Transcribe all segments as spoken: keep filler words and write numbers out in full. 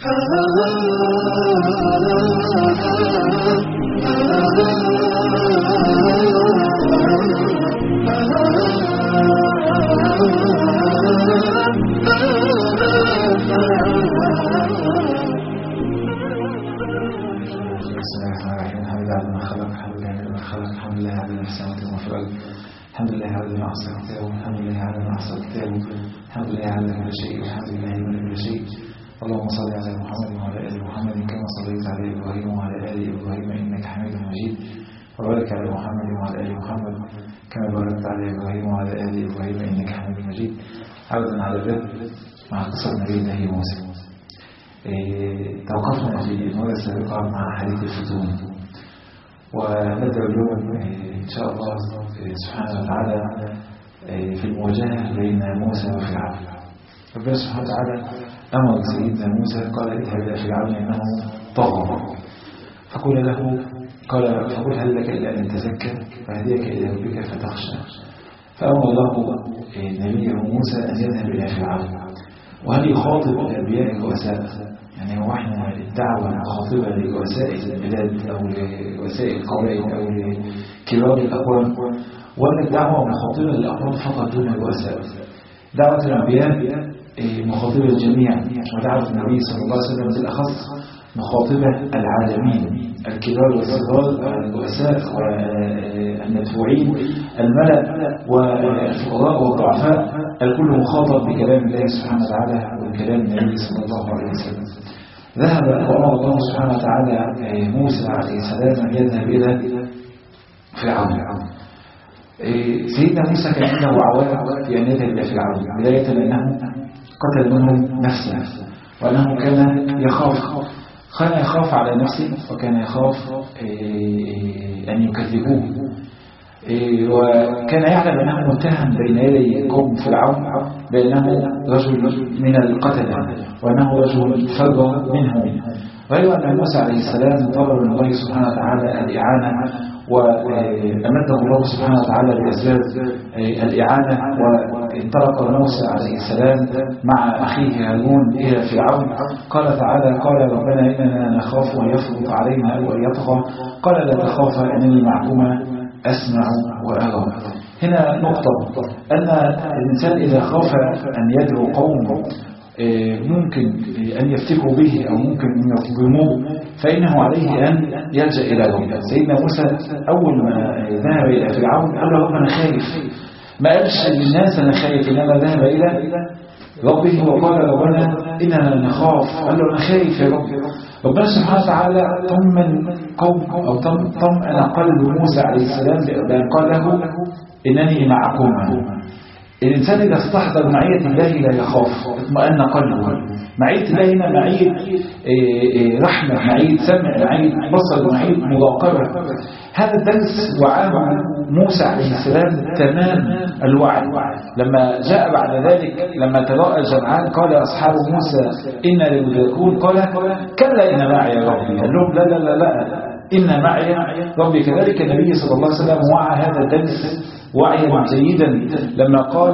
الحمد لله على ما أحصى كتابه، الحمد لله على ما أحصى كتابه، الحمد لله على كل شيء، والحمد لله من كل شيء. اللهم صل على محمد وعلى آل محمد كما صليت على إبراهيم وعلى آل إبراهيم إنك حميد مجيد، وبارك على محمد وعلى آل محمد كما باركت على إبراهيم وعلى آل إبراهيم إنك حميد مجيد. عودا على ذلك مع قصة نبي الله موسى. إيه توقفنا في المرة السابقة مع حديث الفتون، ونبدأ اليوم إن شاء الله سبحانه وتعالى في المواجهة بين موسى وفرعون. ربنا سبحانه وتعالى أمر سيدنا موسى قال اذهب إلى فرعون إنه طغى، فقال له قال فقل هل لك إلا أن تزكى فهديك إلى ربك فتخشى. فأمر الله نبيه موسى أن يذهب إلى فرعون. وهل يخاطب الأنبياء الرؤساء؟ يعني هو احنا الدعوة خاطبة لرؤساء البلاد أو لرؤساء القبائل أو لكبار الأقوام، ولا الدعوة مخاطبة للأقوام فقط دون الرؤساء؟ دعوة الأنبياء مخاطبة الجميع، ودعوة النبي صلى الله عليه وسلم بالأخص مخاطبة العالمين، الكبار والصغار، الرؤساء والمدفوعين، الملأ والفقراء والضعفاء، الكل مخاطب بكلام الله سبحانه وتعالى وبكلام النبي صلى الله عليه وسلم. ذهب وأمر الله سبحانه وتعالى موسى عليه السلام أن يذهب إلى فرعون. سيدنا موسى كان عنده عوائق في أن يذهب إلى فرعون، بداية لأنه قتل منهم نفسه، وأنه كان يخاف كان يخاف على نفسه، وكان يخاف أن يكذبوه، وكان يعلم أنه متهم بين يدي قوم فرعون بأنه رجل من القتلة، وأنه رجل فر منهم. غير أن موسى عليه السلام طلب من الله سبحانه وتعالى الإعانة، وأمده الله سبحانه وتعالى بأسباب الإعانة، وانطلق موسى عليه السلام مع أخيه هارون إلى فرعون. قال تعالى قال ربنا إننا نخاف أن يفرط علينا أو أن يطغى، قال لا تخافا إنني معكما أسمع وأرى. هنا نقطة أن الإنسان إذا خاف أن يدعو قوم ممكن أن يفتكوا به أو ممكن أن يظلموه، فإنه عليه أن يلجأ إلى ربه. سيدنا موسى أول ما ذهب إلى فرعون قال له رب أنا خايف، ما قالش للناس أنا خايف، إنما ذهب إلى ربه وقال ربنا إننا نخاف. قال له أنا خايف يا رب. ربنا سبحانه وتعالى طمن قوم أو طمأن قلب موسى عليه السلام بأن قال له إنني معكم. الإنسان إذا استحضر معية الله لا يخاف، اطمأن قلبه. معية الله هنا معية رحمة، معية سمع، معية بصر، معية مراقبة. هذا الدرس وعاه موسى عليه السلام تمام الوعي. لما جاء بعد ذلك لما تراءى الجمعان قال أصحاب موسى إنا لمدركون، قال كلا إن معي ربي. قال لهم لا لا لا لا إن معي ربي. كذلك النبي صلى الله عليه وسلم وعى هذا الدرس وعيا جيدا لما قال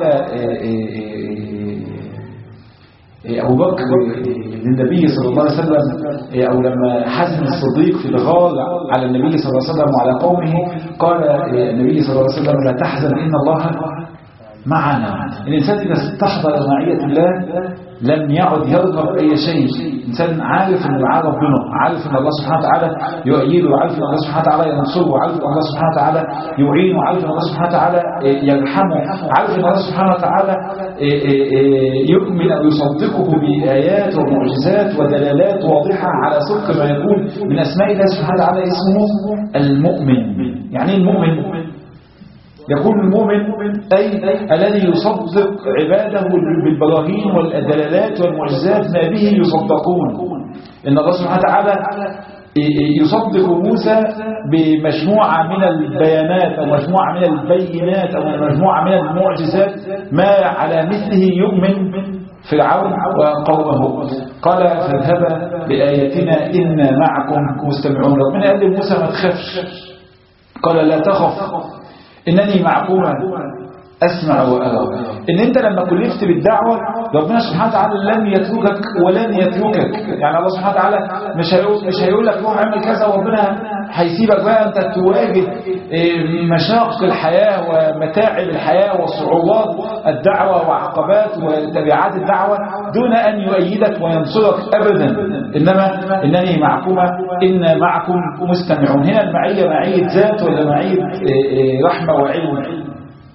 أبو بكر للنبي صلى الله عليه وسلم، أو لما حزن الصديق في الغار على النبي صلى الله عليه وسلم وعلى قومه، قال النبي صلى الله عليه وسلم لا تحزن إن الله معنا. الإنسان إذا استحضر معية الله لم يعد يرغب أي شيء. إنسان عارف أن معاه ربنا، عارف أن الله سبحانه وتعالى يؤيده، وعارف أن الله سبحانه وتعالى ينصره، وعارف أن الله سبحانه وتعالى يعينه، وعارف أن الله سبحانه وتعالى يرحمه، عارف أن الله سبحانه وتعالى يؤمن أو يصدقه بآيات ومعجزات ودلالات واضحة على صدق ما يقول من أسماء الله سبحانه وتعالى. اسمه المؤمن. يعني المؤمن يكون المؤمن أي الذي يصدق عباده بالبراهين والدلالات والمعجزات ما به يصدقون. إن الله سبحانه وتعالى يصدق موسى بمجموعة من البيانات أو مجموعة من البينات أو مجموعة من المعجزات ما على مثله يؤمن فرعون وقومه. قال فاذهبا بآياتنا إنا معكم مستمعون. ربنا قال لموسى ما تخافش، قال لا تخف إنني معكما أسمع وأرى. إن أنت لما كلفت بالدعوة ربنا سبحانه وتعالى لن يتركك ولن يتركك. يعني الله سبحانه وتعالى مش هيقول مش هيقول لك روح اعمل كذا وربنا هيسيبك بقى أنت تواجه مشاق الحياة ومتاعب الحياة وصعوبات الدعوة وعقبات وتبعات الدعوة دون أن يؤيدك وينصرك أبدا. إنما إنني معكما إن معكم مستمعون. هنا المعية معية ذات ولا معية رحمة وعلم؟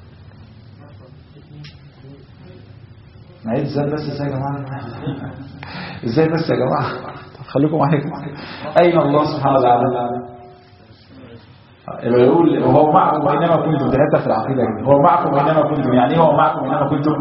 معية ذات بس. ازاي يا جماعة؟ ازاي بس يا جماعة؟ خليكم معايا. أين الله سبحانه وتعالى؟ يقول وهو معكم أينما كنتم. تهدى في العقيدة هو معكم أينما كنتم. يعني هو معكم أينما كنتم؟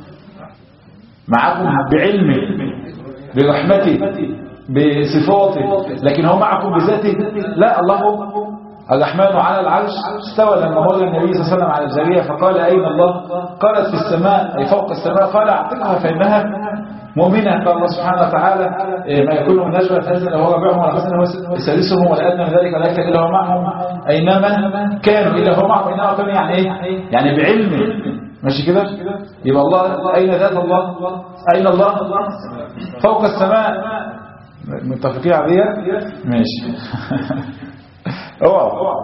معكم بعلمه برحمته بصفاته، لكن هو معكم بذاته؟ لا. الله الرحمن على العرش استوى. لما مر النبي صلى الله عليه وسلم على الجارية فقال أين الله؟ قالت في السماء أي فوق السماء. قال اعتقها فإنها مؤمنة. قال الله سبحانه وتعالى ما يكون من نجوى فهزن هو ربعهم ولا حسن هو سادسهم ولا أدنى من ذلك ولا يكتب إلا هو معهم أينما كانوا. إلا هو معهم أينما كانوا. يعني إيه؟ يعني بعلمه. ماشي كده؟ يبقى الله أين ذات الله؟ أين الله؟ فوق السماء. متفقين عليها؟ ماشي. اوعى.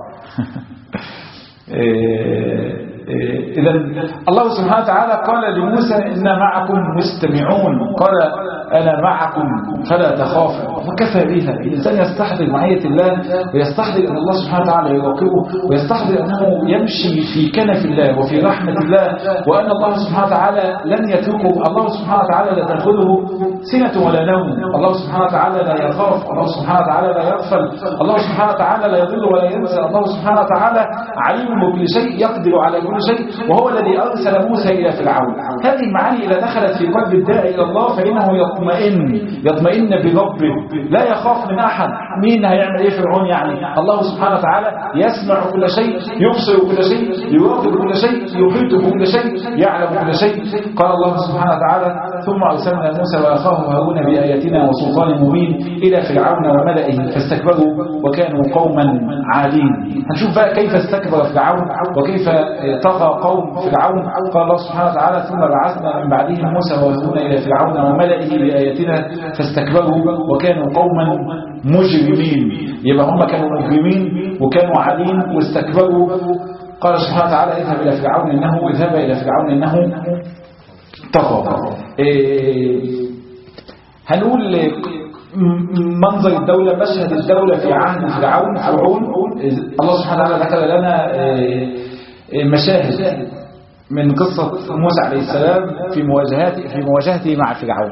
إذا الله سبحانه وتعالى قال لموسى إن معكم مستمعون. قال أنا معكم فلا تخافوا. فكفى بها. الإنسان يستحضر معية الله ويستحضر أن الله سبحانه وتعالى يراقبه ويستحضر أنه يمشي في كنف الله وفي رحمة الله وأن الله سبحانه وتعالى لن يتركه. الله سبحانه وتعالى لا تأخذه سنة ولا نوم. الله سبحانه وتعالى لا يخاف. الله سبحانه وتعالى لا يغفل. الله سبحانه وتعالى لا يضل ولا ينسى. الله سبحانه وتعالى عليم بكل شيء يقدر على كل شيء وهو الذي أرسل موسى إلى فرعون. هذه المعاني إذا دخلت في قلب الداعي إلى الله فإنه يطمئن يطمئن بربه لا يخاف من أحد. مين هيعمل إيه فرعون؟ يعني الله سبحانه وتعالى يسمع كل شيء يبصر كل شيء يراقب كل شيء يحيط بكل شيء يعلم كل شيء. قال الله سبحانه وتعالى ثم أرسلنا موسى وأخاه هارون بآياتنا وسلطان مبين إلى فرعون وملئه فاستكبروا وكانوا قوما عالين. هنشوف بقى كيف استكبر فرعون وكيف طغى قوم فرعون. قال الله سبحانه وتعالى ثم بعثنا من بعدهم موسى وهارون إلى فرعون وملئه بآياتنا فاستكبروا وكانوا قوما مجرمين. يبقى هم كانوا مجرمين وكانوا عالين واستكبروا. قال سبحانه وتعالى اذهب إلى فرعون إنه اذهب إلى فرعون إنه طغى. إيه هنقول منظر الدولة مشهد الدولة في عهد فرعون. فرعون الله سبحانه وتعالى ذكر لنا مشاهد من قصة موسى عليه السلام في مواجهته في مواجهته مع فرعون.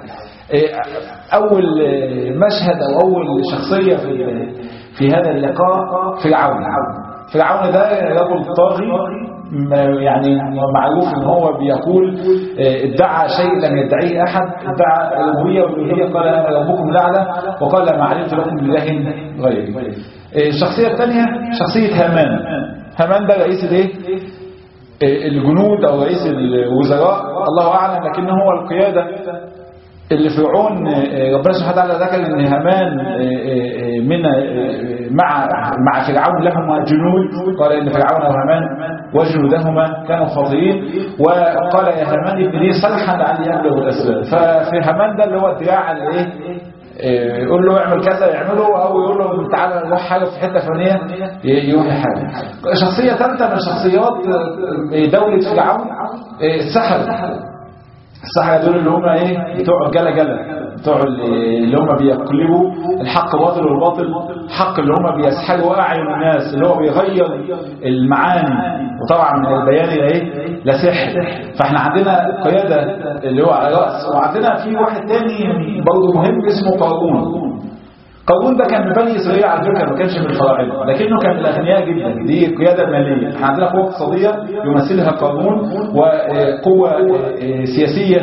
أول مشهد أو أول شخصية في في هذا اللقاء فرعون. فرعون ده رجل طاغي يعني معروف ان هو بيقول ادعى شيء لم يدعيه احد. ادعى الالوهيه والالوهيه قال انا ربكم الاعلى وقال ما علمت لكم من اله غيري. الشخصيه الثانيه شخصيه هامان. هامان ده رئيس الايه الجنود او رئيس الوزراء الله اعلم، لكنه هو القياده اللي فرعون ربنا سبحانه وتعالى ذكر ان هامان من مع مع فرعون لهما جنود. قال ان فرعون وهامان وجنودهما كانوا خاطئين وقال يا هامان ابن لي صلحا لعلي ابلغ الاسباب. ففي هامان ده اللي هو الدراع اللي ايه يقول له اعمل كذا يعمله او يقول له تعالى روح حاجه في حته فلانيه يروح حاجه. شخصيه ثالثه من شخصيات دوله فرعون السحرة. السحرة دول اللي هم ايه بتوع جلا جلا بتوع اللي هم بيقلبوا الحق باطل والباطل حق، اللي هم بيسحروا اعين الناس، اللي هو بيغير المعاني. وطبعا من البيان ايه لا سحر. فاحنا عندنا قياده اللي هو على راس، وعندنا في واحد تاني برضه مهم اسمه قارون. قارون ده كان من بني اسرائيل على فكره، ما كانش من الفراعنه لكنه كان من الاغنياء جدا. دي القياده الماليه. احنا عندنا قوه اقتصاديه يمثلها قارون، وقوه سياسيه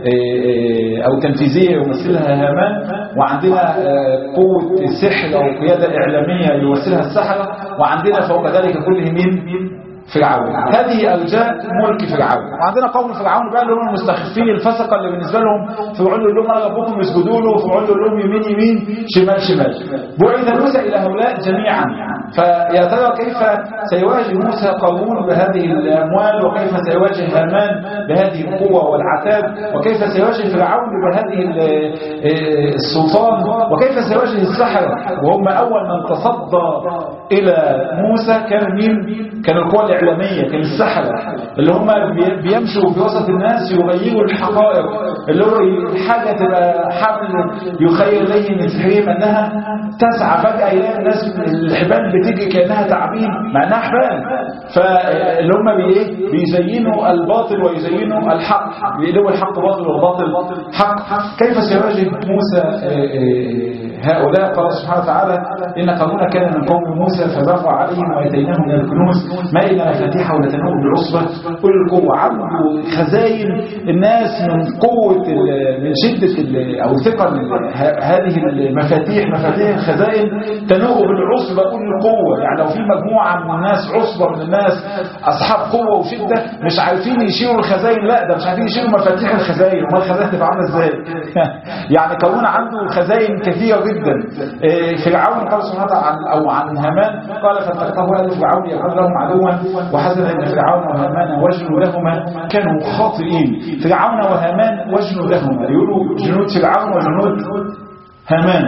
او تنفيذيه يمثلها هامان، وعندنا قوه السحر او قياده اعلاميه يمثلها السحره، وعندنا فوق ذلك كله مين فرعون. هذه أرجاء ملك فرعون. وعندنا قوم فرعون بقى اللي هم المستخفين الفسقة اللي بالنسبة لهم فرعون يقول لهم أنا ربكم يسجدوا له، وفرعون يقول لهم يمين يمين شمال شمال. بعث موسى إلى هؤلاء جميعا، فيا ترى كيف سيواجه موسى قارون بهذه الأموال، وكيف سيواجه هامان بهذه القوة والعتاد، وكيف سيواجه فرعون بهذه السلطان، وكيف سيواجه السحرة وهم أول من تصدى إلى موسى كان مين؟ كان القوى الإعلامية، كان السحرة اللي هم بيمشوا في وسط الناس يغيروا الحقائق، اللي هو حاجة تبقى حبل يخيل إليه من سحرهم أنها تسعى، فجأة يلاقي الناس الحبال بتيجي كأنها تعبين مع أنها حبال، فاللي هم بيزينوا الباطل ويزينوا الحق، بيقلبوا الحق باطل والباطل حق. كيف سيواجه موسى هؤلاء؟ قال سبحانه وتعالى إن قارون كان من قوم موسى فبغى عليهم وآتيناه من الكنوز ما إن مفاتيحه لتنوء بالعصبة كل القوة. عنده خزاين الناس من قوة من شدة أو ثقل هذه المفاتيح، مفاتيح الخزائن تنوء بالعصبة كل القوة. يعني لو في مجموعة من الناس، عصبة من الناس أصحاب قوة وشدة مش عارفين يشيلوا الخزائن، لا ده مش عارفين يشيلوا مفاتيح الخزائن، وما الخزائن تبقى عاملة ازاي؟ يعني قارون عنده خزائن كثيرة جدا. فرعون قال سبحانه وتعالى أو عن هامان قال فاتقاه آل فرعون يكون لهم عدوا وحزن ان فرعون وهامان وجنوا لهما كانوا خاطئين. فرعون وهامان وجنوا لهما، يقولوا جنود فرعون وجنود هامان.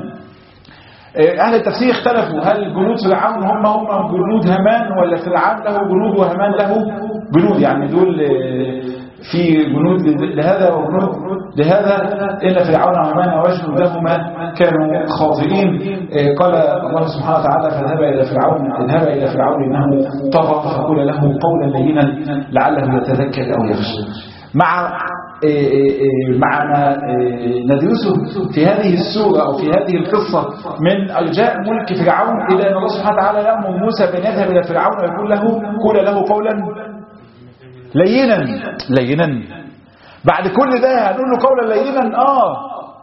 أهل التفسير اختلفوا هل جنود فرعون هم هم جنود هامان، ولا فرعون له جنود وهامان له جنود، يعني دول في جنود لهذا وجنود لهذا. إن فرعون وهامان وجنوا لهما كانوا خاطئين. قال الله سبحانه وتعالى فذهب إلى فرعون اذهب إلى فرعون إنه طغى فقول له قولا لينا لعله يتذكر أو يخشى. مع مع ما ندرسه في هذه السورة أو في هذه القصة من أرجاء ملك فرعون، إلى أن الله سبحانه وتعالى يأمر موسى بأن يذهب إلى فرعون ويقول له قول له قولا لينا لينا. بعد كل ده هنقول له قولا لينا؟ آه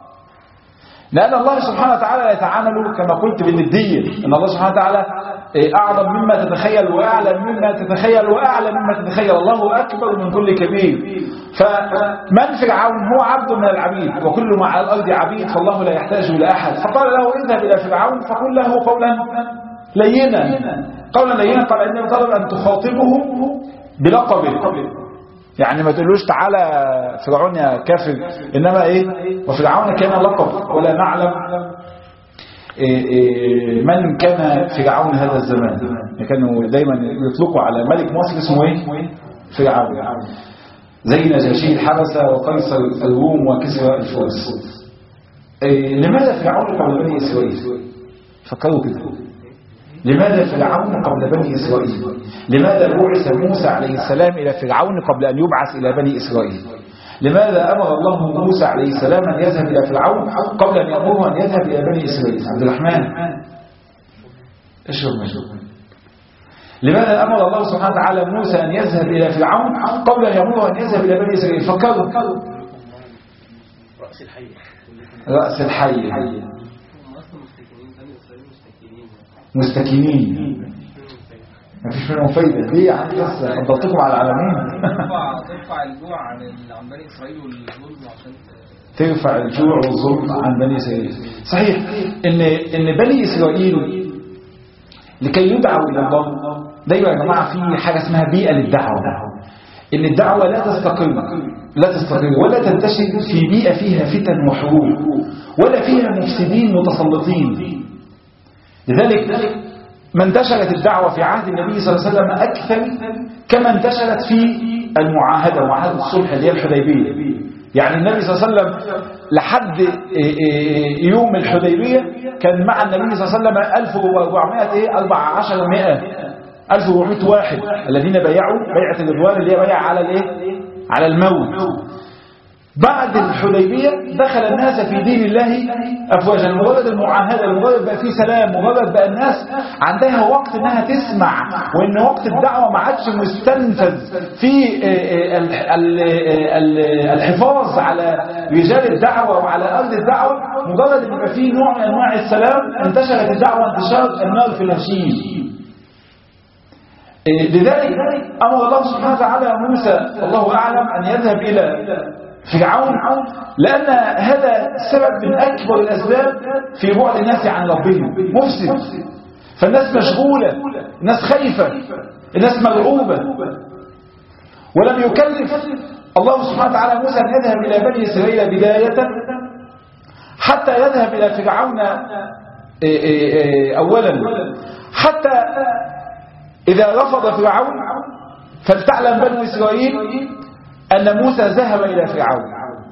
لأن الله سبحانه وتعالى يتعامل كما قلت بالندية، أن الله سبحانه وتعالى أعظم مما تتخيل وأعلم مما تتخيل وأعلى مما تتخيل، الله أكبر من كل كبير. فمن فرعون هو عبد من العبيد، وكل ما على الأرض عبيد، فالله لا يحتاج إلى أحد. فقال له اذهب إلى فرعون فقل له قولا لينا. قولا لينا قال إنه طلب أن تخاطبه بلقبه، يعني ما تقولوش تعالى فرعون يا كافر، إنما إيه؟ وفرعون كان لقب، ولا نعلم إيه إيه من كان فرعون هذا الزمان. كانوا دايما يطلقوا على ملك مصر اسمه إيه؟ فرعون، زي نجاشي الحبشة وقيصر الروم وكسرى الفرس. إيه لماذا فرعون قبل بني إسرائيل؟ فكروا كده، لماذا فرعون قبل بني إسرائيل؟ لماذا بعث موسى عليه السلام إلى فرعون قبل أن يبعث إلى بني إسرائيل؟ لماذا أمر الله موسى عليه السلام أن يذهب إلى فرعون قبل أن يأمره أن يذهب إلى بني إسرائيل؟ عبد الرحمن اشرب مشروب. لماذا أمر الله سبحانه وتعالى موسى أن يذهب إلى فرعون قبل أن يأمره أن يذهب إلى بني إسرائيل؟ فكروا. رأس الحي رأس الحي مستكينين، ما فيش منهم فايدة. ليه يا عم بس فضلتكم على العالمين؟ ترفع الجوع عن عن بني إسرائيل والظلم، عشان ترفع الجوع والظلم عن بني إسرائيل. صحيح إن إن بني إسرائيل لكي يدعوا إلى الله دايما يا جماعة في حاجة اسمها بيئة للدعوة، إن الدعوة لا تستقر لا تستقر ولا تنتشر في بيئة فيها فتن وحروب ولا فيها مفسدين متسلطين. لذلك ما انتشرت الدعوة في عهد النبي صلى الله عليه وسلم أكثر كما انتشرت في المعاهدة ومعاهدة الصلح اللي هي الحديبية. يعني النبي صلى الله عليه وسلم لحد يوم الحديبية كان مع النبي صلى الله عليه وسلم ألف وأربعمائة أربعة عشر مئة ألف وأربعمائة واحد الذين بايعوا بيعة الرضوان اللي هي بيعة على الايه على الموت. بعد الحديبية دخل الناس في دين الله أفواجا. مجرد المعاهدة، مجرد بقى في سلام، مجرد بقى الناس عندها وقت انها تسمع، وان وقت الدعوة ما عادش مستنفذ في الحفاظ على رجال الدعوة وعلى أرض الدعوة. مجرد ان يبقى في نوع من انواع السلام انتشرت الدعوة انتشار النار في الهشيم. لذلك أمر الله سبحانه وتعالى موسى الله أعلم أن يذهب إلى فرعون، لأن هذا سبب من أكبر الأسباب في بعد الناس عن ربهم، مفسد. فالناس مشغولة، الناس خايفة، الناس مرعوبة. ولم يكلف الله سبحانه وتعالى موسى أن يذهب إلى بني إسرائيل بداية حتى يذهب إلى فرعون أولا، حتى إذا رفض فرعون فلتعلم بنو إسرائيل أن موسى ذهب إلى فرعون.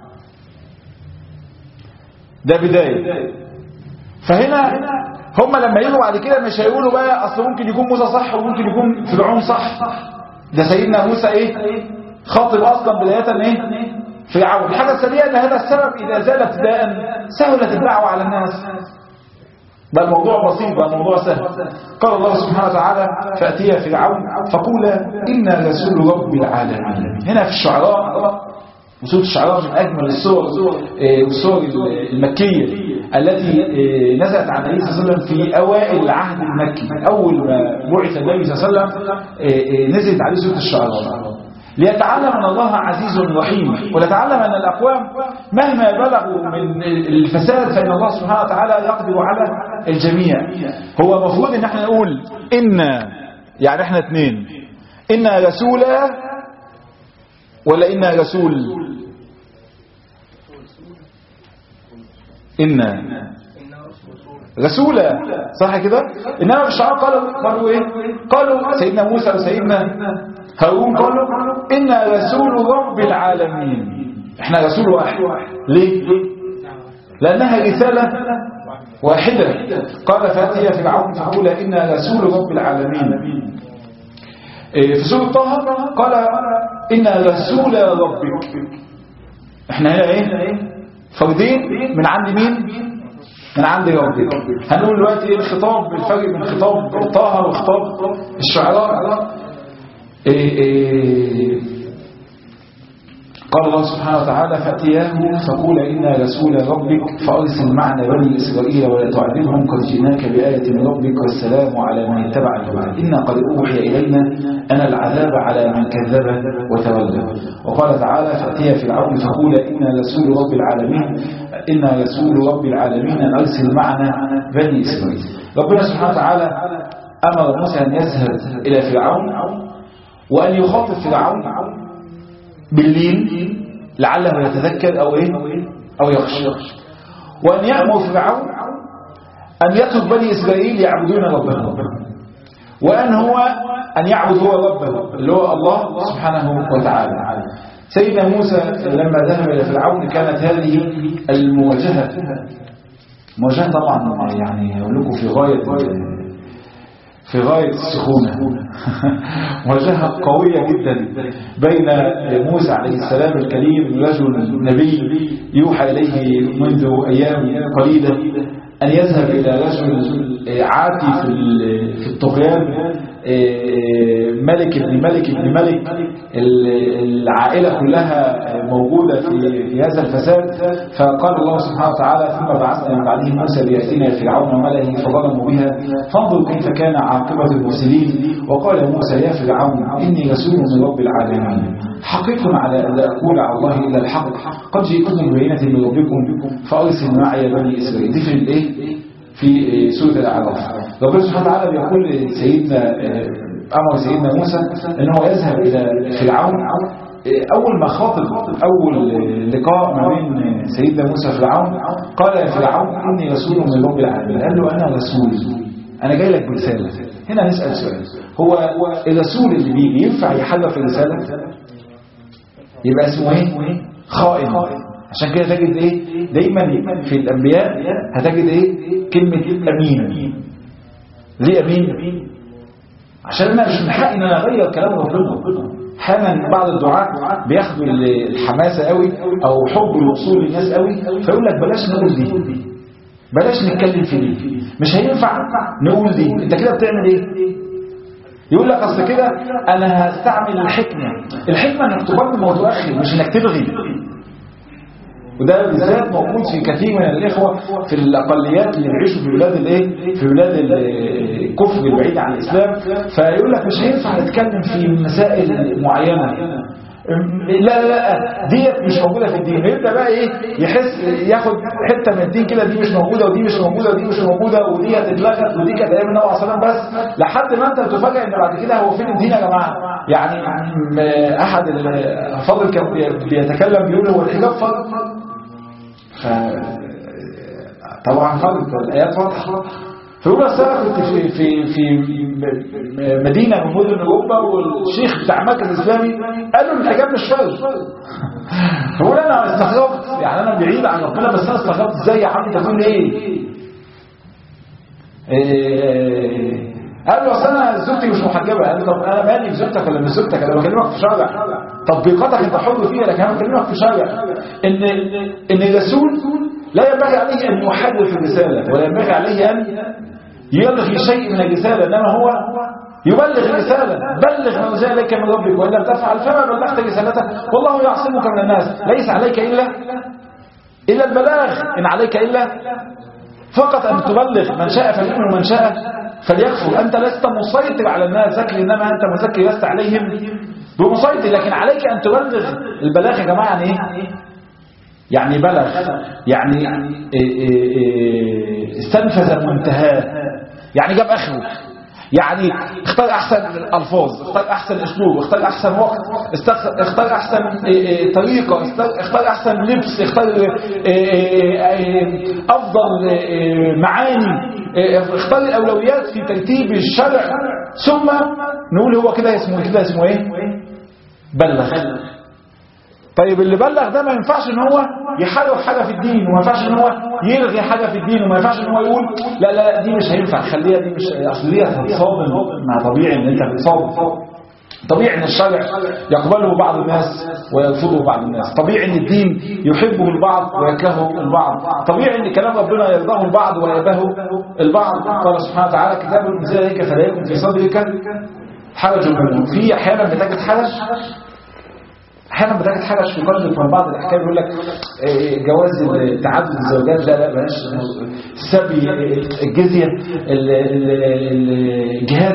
ده بداية. فهنا هم لما يجوا بعد كده مش هيقولوا بقى أصل ممكن يكون موسى صح وممكن يكون فرعون صح. ده سيدنا موسى إيه خاطب أصلا بداية إيه فرعون. الحاجة الثانية أن هذا السبب إذا زال ابتداء سهلت الدعوة على الناس. ده الموضوع بسيط، ده الموضوع سهل. قال الله سبحانه وتعالى فأتيا فرعون فقولا إنا رسول رب العالمين. هنا في الشعراء، وسورة الشعراء من أجمل السور والسور المكية التي نزلت عن النبي صلى الله عليه وسلم في أوائل العهد المكي. أول ما بعث النبي صلى الله عليه وسلم نزلت عليه سورة الشعراء ليتعلم أن الله عزيز رحيم، وليتعلم أن الأقوام مهما بلغوا من الفساد فإن الله سبحانه وتعالى يقدر على الجميع. هو مفروض ان احنا نقول إنا، يعني احنا اثنين، إنا رسولا ولا إنا رسول؟ إنا رسولا، صح كده؟ إنما في الشعراء قالوا قالوا إيه؟ قالوا سيدنا موسى وسيدنا هارون قالوا إنا رسول رب العالمين. احنا رسول واحد. ليه؟ لأنها رسالة واحدة. قال فأتي فرعون فقول إنا رسول رب العالمين. في سورة طه قال إنا رسول ربك. احنا هنا ايه فردين من عند مين؟ من عند ربك. هنقول دلوقتي ايه الخطاب، الفرق بين خطاب طه وخطاب الشعراء. إيه إيه قال الله سبحانه وتعالى فأتياه فقول إنا رسول ربك فأرسل معنا بني إسرائيل ولا تعذبهم قد جئناك بآية من ربك والسلام على من اتبع الهدى إنا قد أوحي إلينا أن العذاب على من كذب وتولى. وقال تعالى فأتيا فرعون فقول إنا رسول رب العالمين إنا رسول رب العالمين أن أرسل معنا بني إسرائيل. ربنا سبحانه وتعالى أمر موسى أن يذهب إلى فرعون وأن يخاطب فرعون بالليل لعله يتذكر أو إيه أو يخشى، وأن يأمر فرعون أن يترك بني إسرائيل يعبدون ربهم، وأن هو أن يعبد هو ربه اللي هو الله سبحانه وتعالى. سيدنا موسى لما ذهب إلى فرعون كانت هذه المواجهة مواجهة طبعا يعني أقول لكم في غاية في غاية السخونة مواجهة قوية جدا بين موسى عليه السلام الكريم رجل نبي يوحى إليه منذ أيام قليلة أن يذهب إلى رجل عاتي في الطغيان ملك ابن ملك ابن ملك العائلة كلها موجودة في هذا الفساد. فقال الله سبحانه وتعالى ثم بعثنا من بعدهم موسى ليأتينا فرعون وملئه فظلموا بها فانظر كيف كان عاقبة المرسلين. وقال موسى يا فرعون إني رسول من رب العالمين حقيق على أن لا أقول على الله إلا الحق قد جئتكم ببينة من ربكم فأرسل معي بني إسرائيل. دي في الإيه في سورة الأعراف. ربنا سبحانه وتعالى بيقول لسيدنا أمر سيدنا موسى أنه يذهب إلى فرعون. أول ما خاطب أول لقاء ما بين سيدنا موسى وفرعون قال يا فرعون إني رسول من رب العالمين. قال له أنا رسول، أنا جاي لك برسالة. هنا نسأل سؤال، هو الرسول اللي بيجي ينفع يحرف الرسالة؟ يبقى اسمه ايه؟ خائن. عشان كده تجد ايه دايما في الانبياء هتجد ايه كلمة امين. ليه امين؟ عشان انا مش من حقي ان انا اغير كلام ربنا. احيانا بعض الدعاء بياخدوا الحماسة قوي او حب الوصول للناس قوي فيقول لك بلاش نقول دي، بلاش نتكلم في دي، مش هينفع نقول دي. انت كده بتعمل ايه؟ يقول لك اصل كده انا هستعمل الحكمة. الحكمة انك تقدم وتؤخر مش انك تلغي. وده بالذات موجود في كثير من الإخوة في الأقليات اللي بيعيشوا في بلاد الايه في بلاد الكفر البعيد عن الإسلام. فيقول لك مش هينفع نتكلم في مسائل معينة، لا لا لا ديت مش موجودة في الدين. يبدأ بقى ايه يحس ياخد حتة من الدين كده، دي مش موجودة ودي مش موجودة ودي مش موجودة ودي اتلغت ودي كانت ايام النبي عليه الصلاة والسلام بس، لحد ما انت تفاجئ ان بعد كده هو فين الدين يا جماعة. يعني احد الفاضل كان بيتكلم بيقول هو الحجاب فرض، طبعا فرض الايات واضحة. فيقول أنا كنت في في في مدينة من مدن أوروبا والشيخ بتاع المركز الإسلامي قال له الحجاب مش فرض. فيقول أنا استغربت، يعني أنا بعيد عن ربنا بس أنا استغربت إزاي يا عم تقول إيه؟ إيه قال له أصل أنا زوجتي مش محجبة. قال له طب أنا مالي بزوجتك ولا مش زوجتك؟ أنا بكلمك في شرع، تطبيقاتك أنت حر فيها، لكن أنا بكلمك في شرع إن إن الرسول لا ينبغي عليه أن يحدث الرسالة ولا ينبغي عليه أن يلغي شيء من الرسالة، إنما هو يبلغ الرسالة. بلغ ما أنزل إليك من ربك وإن لم تفعل فما بلغت رسالته والله يعصمك من الناس. ليس عليك إلا إلا البلاغ، إن عليك إلا فقط أن تبلغ. من شاء فليؤمن ومن شاء فليكفر. أنت لست مسيطر على الناس ذكر، إنما أنت مذكر لست عليهم بمسيطر، لكن عليك أن تبلغ. البلاغ يا جماعة يعني إيه؟ يعني بلغ، يعني استنفذ منتهاه، يعني جاب اخره، يعني اختار احسن الالفاظ، اختار احسن اسلوب، اختار احسن وقت، اختار احسن طريقه، اختار احسن لبس، اختار افضل معاني، اختار الاولويات في ترتيب الشرع، ثم نقول هو كده اسمه كده اسمه ايه؟ بلغ. طيب اللي بلغ ده ما ينفعش ان هو يحرف حاجه في الدين، وما ينفعش ان هو يلغي حاجه في الدين، وما ينفعش ان هو يقول لا لا دي مش هينفع خليها دي مش اصل دي هتصادم مع طبيعي ان انت بتصادم. طبيعي ان الشرع يقبله بعض الناس ويرفضه بعض الناس، طبيعي ان الدين يحبه البعض ويكرهه البعض، طبيعي ان كلام ربنا يرضاه البعض ويأباه البعض. قال سبحانه وتعالى كتاب أنزل إليك فلا يكن في صدرك حرج منه. في احيانا بتجد حرج، احيانا بتجد حرج في قلبك من بعض الاحكام، يقول لك جواز تعدد الزوجات، لا لا بلاش، السبي، الجزيه، الجهاد،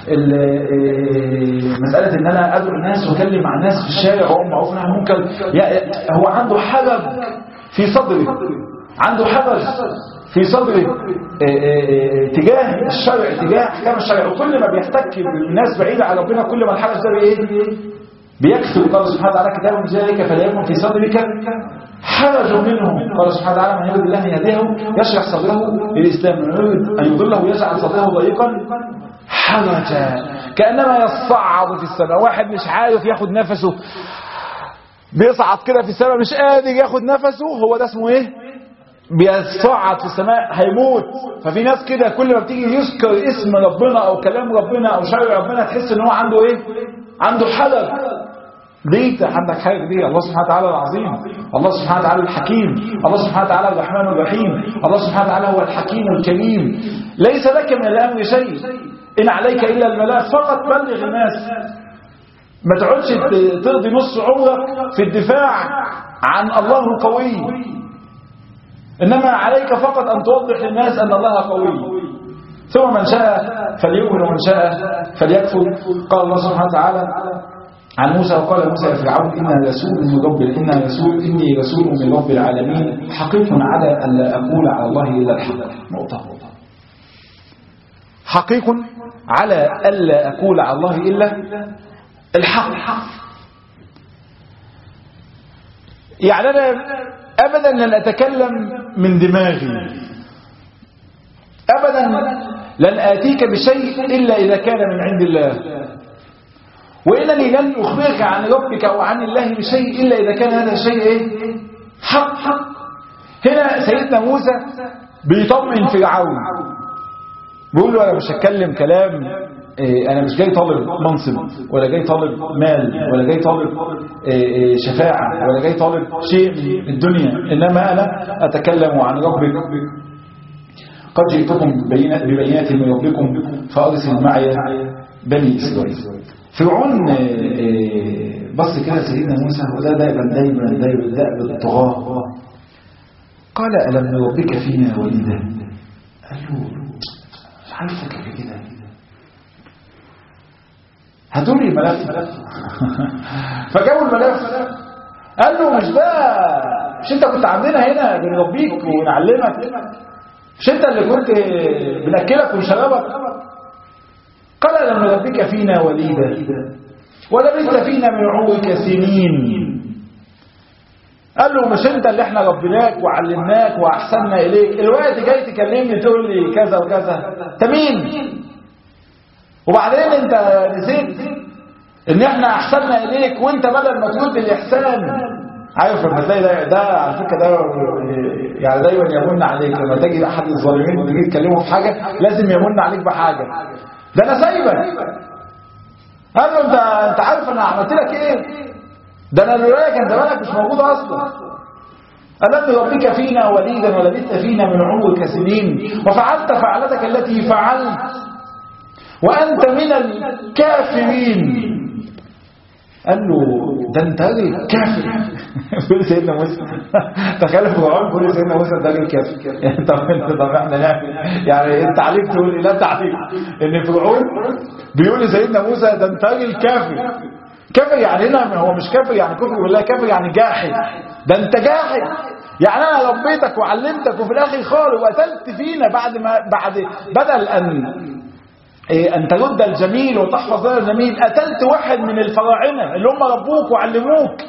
مساله ان انا ادعو الناس واكلم مع الناس في الشارع واقوم معروف عنهم منكر. هو عنده حرج في صدره، عنده حرج في صدره تجاه الشرع، تجاه احكام الشرع، وكل ما بيحتك بالناس بعيده عن ربنا كل ما الحرج ده بايه بيكثر. قال سبحانه وتعالى كتاب أنزل إليك فلا يكن في صدرك حرج منه. قال سبحانه وتعالى من يريد الله ان يهديه يشرح صدره للإسلام، من يريد أن يضله يجعل صدره ضيقا حرجا كأنما يصعد في السماء. واحد مش عارف ياخد نفسه، بيصعد كده في السماء مش قادر ياخد نفسه، هو ده اسمه ايه؟ بيصعد في السماء، هيموت. ففي ناس كده كل ما بتيجي يذكر اسم ربنا او كلام ربنا او شرع ربنا تحس ان هو عنده ايه؟ عنده حرج. ليه عندك حاجة دي؟ الله سبحانه وتعالى العظيم، الله سبحانه وتعالى الحكيم، الله سبحانه وتعالى الرحمن الرحيم، الله سبحانه وتعالى هو الحكيم الكريم. ليس لك من الأمر شيء، إن عليك إلا البلاغ، فقط بلغ الناس. ما تقعدش تقضي نص عمرك في الدفاع عن الله القوي، إنما عليك فقط أن توضح للناس أن الله قوي. ثم من شاء فليؤمن ومن شاء فليكفر. قال الله سبحانه وتعالى عن موسى وقال موسى يا فرعون إني رسول من رب إني رسول إني رسول من رب العالمين حقيق على أن لا أقول على الله إلا الحق. نقطة حقيق على ألا أقول على الله إلا الحق. يعني أنا أبدا لن أتكلم من دماغي، أبدا لن آتيك بشيء إلا إذا كان من عند الله، وإنني لن أخبرك عن ربك أو عن الله بشيء إلا إذا كان هذا الشيء إيه؟ حق. حق. هنا سيدنا موسى بيطمئن فرعون، بيقول له أنا مش هتكلم كلام إيه، أنا مش جاي طالب منصب ولا جاي طالب مال ولا جاي طالب إيه شفاعة ولا جاي طالب شيء من الدنيا، إنما أنا أتكلم عن ربك. قد جئتكم ببينات من ربكم فأرسل معي بني إسرائيل. فرعون بص كده سيدنا موسى، وده دايما دايما دايما دايما الطغاة قال ألم نربك فينا وليدا؟ قال له مش عارفك قبل كده، هاتولي الملف. فجابوا الملف، قال له مش ده، مش انت كنت عندنا هنا بنربيك ونعلمك، مش انت اللي كنت بنأكلك ونشربك؟ قال لم نربك فينا وليدا ولبثت فينا من عمرك سنين. قال له مش انت اللي احنا ربيناك وعلمناك واحسننا اليك، الوقت جاي تكلمني تقول لي كذا وكذا، انت مين؟ وبعدين انت نسيت ان احنا احسننا اليك، وانت بدل ما ترد الاحسان، عارف لما تلاقي ده, ده على فكره ده يعني دايما يمن عليك، لما تجي احد الظالمين تيجي تكلمه في حاجه لازم يمن عليك بحاجه، ده انا سايبك. قال له انت انت عارف انا عملت لك ايه؟ ده انا لولاك كان زمانك مش موجود اصلا. ألم نربك فينا وليدا ولبثت فينا من عمرك سنين وفعلت فعلتك التي فعلت وأنت من الكافرين. قال له ده انت راجل كافر. بيقول سيدنا موسى، تخيل فرعون بيقول سيدنا موسى ده راجل كافر. طب طب احنا نعمل يعني انت عليك تقول لي لا تعليق ان فرعون بيقول لسيدنا موسى ده انت راجل كافر. كافر يعني هنا هو مش كافر يعني كفر بالله، كافر يعني جاحد، ده انت جاحد. يعني انا ربيتك وعلمتك وفي الاخر خالص وقتلت فينا بعد ما بعد بدل ان أن ترد الجميل وتحفظ لنا الجميل، قتلت واحد من الفراعنة اللي هم ربوك وعلموك.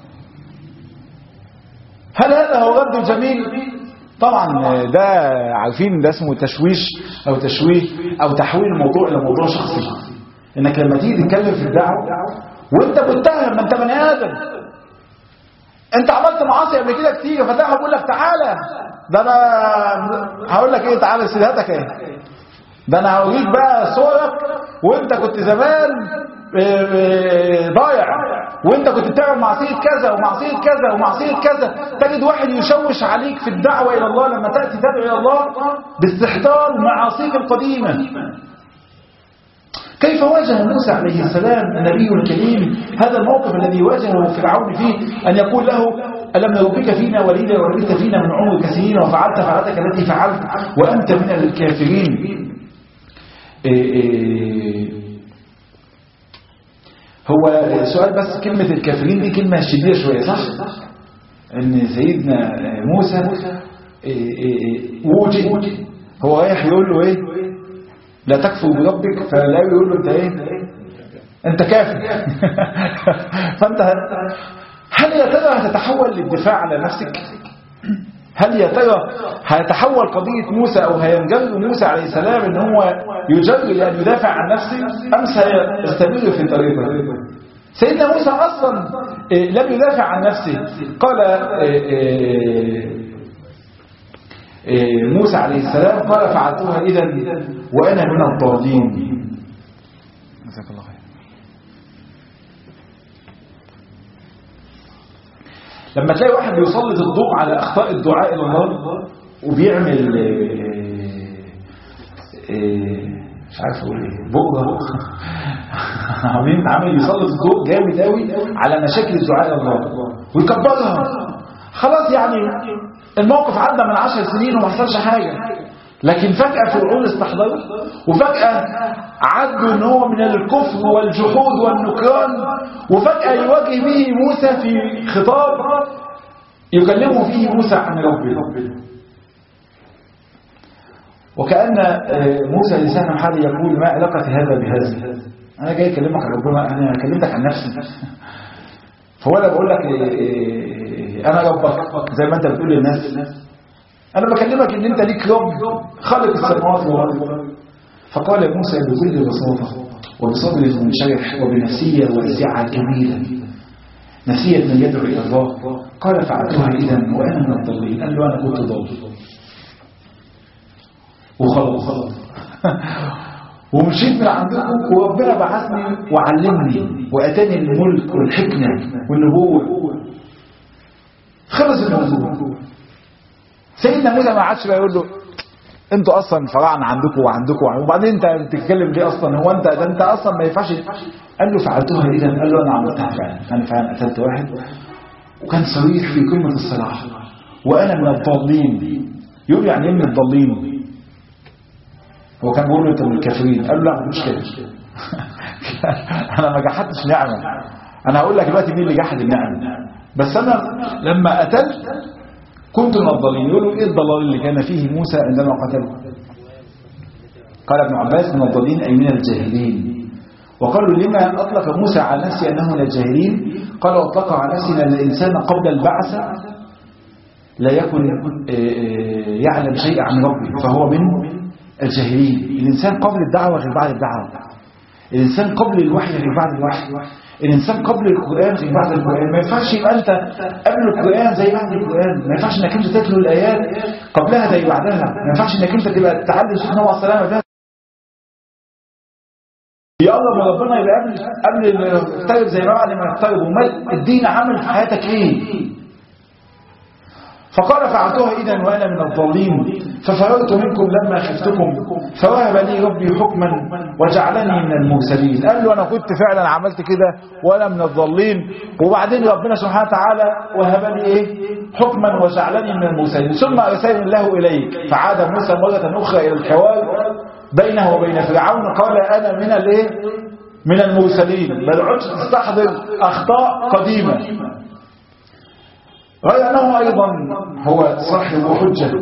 هل هذا هو رد الجميل؟ طبعا ده عارفين ده اسمه تشويش أو تشويه أو تحويل الموضوع إلى موضوع شخصي. إنك لما تيجي تتكلم في الدعوة وإنت متهم، ما أنت بني آدم، أنت عملت معاصي قبل كده كتير، فتاحة بقول لك تعالى، ده أنا هقول لك إيه، تعالى سيداتك إيه، ده انا هوريك بقى صورك وانت كنت زمان ضايع، وانت كنت بتعمل معصيه كذا ومعصيه كذا ومعصيه كذا. تجد واحد يشوش عليك في الدعوه الى الله لما تاتي تدعو الى الله باستحضار معاصيك القديمه. كيف واجه موسى عليه السلام النبي الكريم هذا الموقف الذي واجهه فرعون فيه، ان يقول له ألم نربك فينا وليدا ولبثت فينا من عمرك سنين وفعلت فعلتك التي فعلت وانت من الكافرين. إيه إيه هو سؤال بس، كلمة الكافرين دي كلمة شديدة شوية صح؟ ان سيدنا موسى إيه إيه وجد هو رايح يقول له ايه؟ لا تكفر بربك، فلا يقول له انت ايه؟ انت كافر. فانت هل يا ترى هتتحول للدفاع على نفسك؟ هل يا ترى هيتحول قضية موسى أو هينجر موسى عليه السلام إن هو يجر لأن يدافع عن نفسه، أم سيستمر في طريقه؟ سيدنا موسى أصلا لم يدافع عن نفسه. قال موسى عليه السلام قال فعلتها إذا وأنا من الضالين. جزاك الله خير. لما تلاقي واحد بيسلط الضوء على أخطاء الدعاء إلى الله وبيعمل مش عارف اقول ايه بؤره عاملين عامل يسلط الضوء جامد قوي على مشاكل الدعاء الى الله ويكبرها. خلاص يعني الموقف عدى من عشر سنين وما حصلش حاجه، لكن فجأة فرعون استحضر، وفجأة عدوا ان هو من الكفر والجحود والنكران، وفجأة يواجه به موسى في خطاب يكلمه فيه موسى عن ربه. وكأن موسى لسانه حالي يقول ما علاقة هذا بهذا؟ أنا جاي أكلمك عن ربنا، أنا كلمتك عن نفسي. فولا بقول لك أنا ربك زي ما أنت بتقول للناس، أنا بكلمك إن أنت ليك رب خالق السماوات والأرض. فقال موسى بكل بساطة وبصدر منشرح وبنفسية واسعة جميلة، نفسية من يدعو إلى الله، قال فعلتها إذا وأنا من الضالين. قال له أنا كنت ضال وخلاص ومشيت من عندكم وربنا بعثني وعلمني وأتاني الملك والحكمة والنبوة. خلص الموضوع. سيدنا موسى ما عادش بقى يقول له انتوا اصلا فراعنه عندكم وعندكم وبعدين انت بتتكلم ليه اصلا؟ هو انت ده انت اصلا ما ينفعش. قال له فعلتها اذا. قال له انا عملتها فعلا، انا فعلا قتلت واحد، وكان صريح في قمه الصراحه وأنا من الضالين. يقول يعني إيه من الضالين؟ هو كان بيقول له أنت من الكافرين. قال له لا مش كده. أنا ما جحدتش نعمة. أنا هقول لك دلوقتي مين اللي جحد النعمة. بس أنا لما قتلت كنت من الضالين. يقولوا إيه الضلال اللي كان فيه موسى عندما قتله؟ قال ابن عباس من الضالين أي من الجاهلين. وقالوا لما أطلق موسى على نفسه أنه من الجاهلين؟ قال أطلق على نفسه أن الإنسان قبل البعث لا يكن يعلم شيء عن ربه فهو من الجاهلين. الإنسان قبل الدعوة غير بعد الدعوة. الإنسان قبل الوحي غير بعد الوحي. الإنسان قبل القرآن غير بعد القرآن. ما ينفعش يبقى أنت قبل القرآن زي بعد القرآن. ما ينفعش أنك أنت تتلو الآيات قبلها زي بعدها. ما ينفعش أنك أنت تبقى تعلم سبحانه وتعالى يلا ما ربنا يبقى قبل قبل الطيب زي ما بعد ما الطيب. وما الدين عمل في حياتك ايه؟ فقال فعلتها اذا وانا من الضالين ففررت منكم لما خفتكم فوهب لي ربي حكما وجعلني من المرسلين. قال له انا كنت فعلا عملت كده وانا من الضالين وبعدين ربنا سبحانه وتعالى وهب لي ايه؟ حكما وجعلني من المرسلين. ثم ارسلني الله اليك. فعاد موسى مره اخرى الى الحوار بينه وبين فرعون قال انا من الايه؟ من المرسلين. بل عدت تستحضر اخطاء قديمه. غير انه ايضا هو صاحب حجه.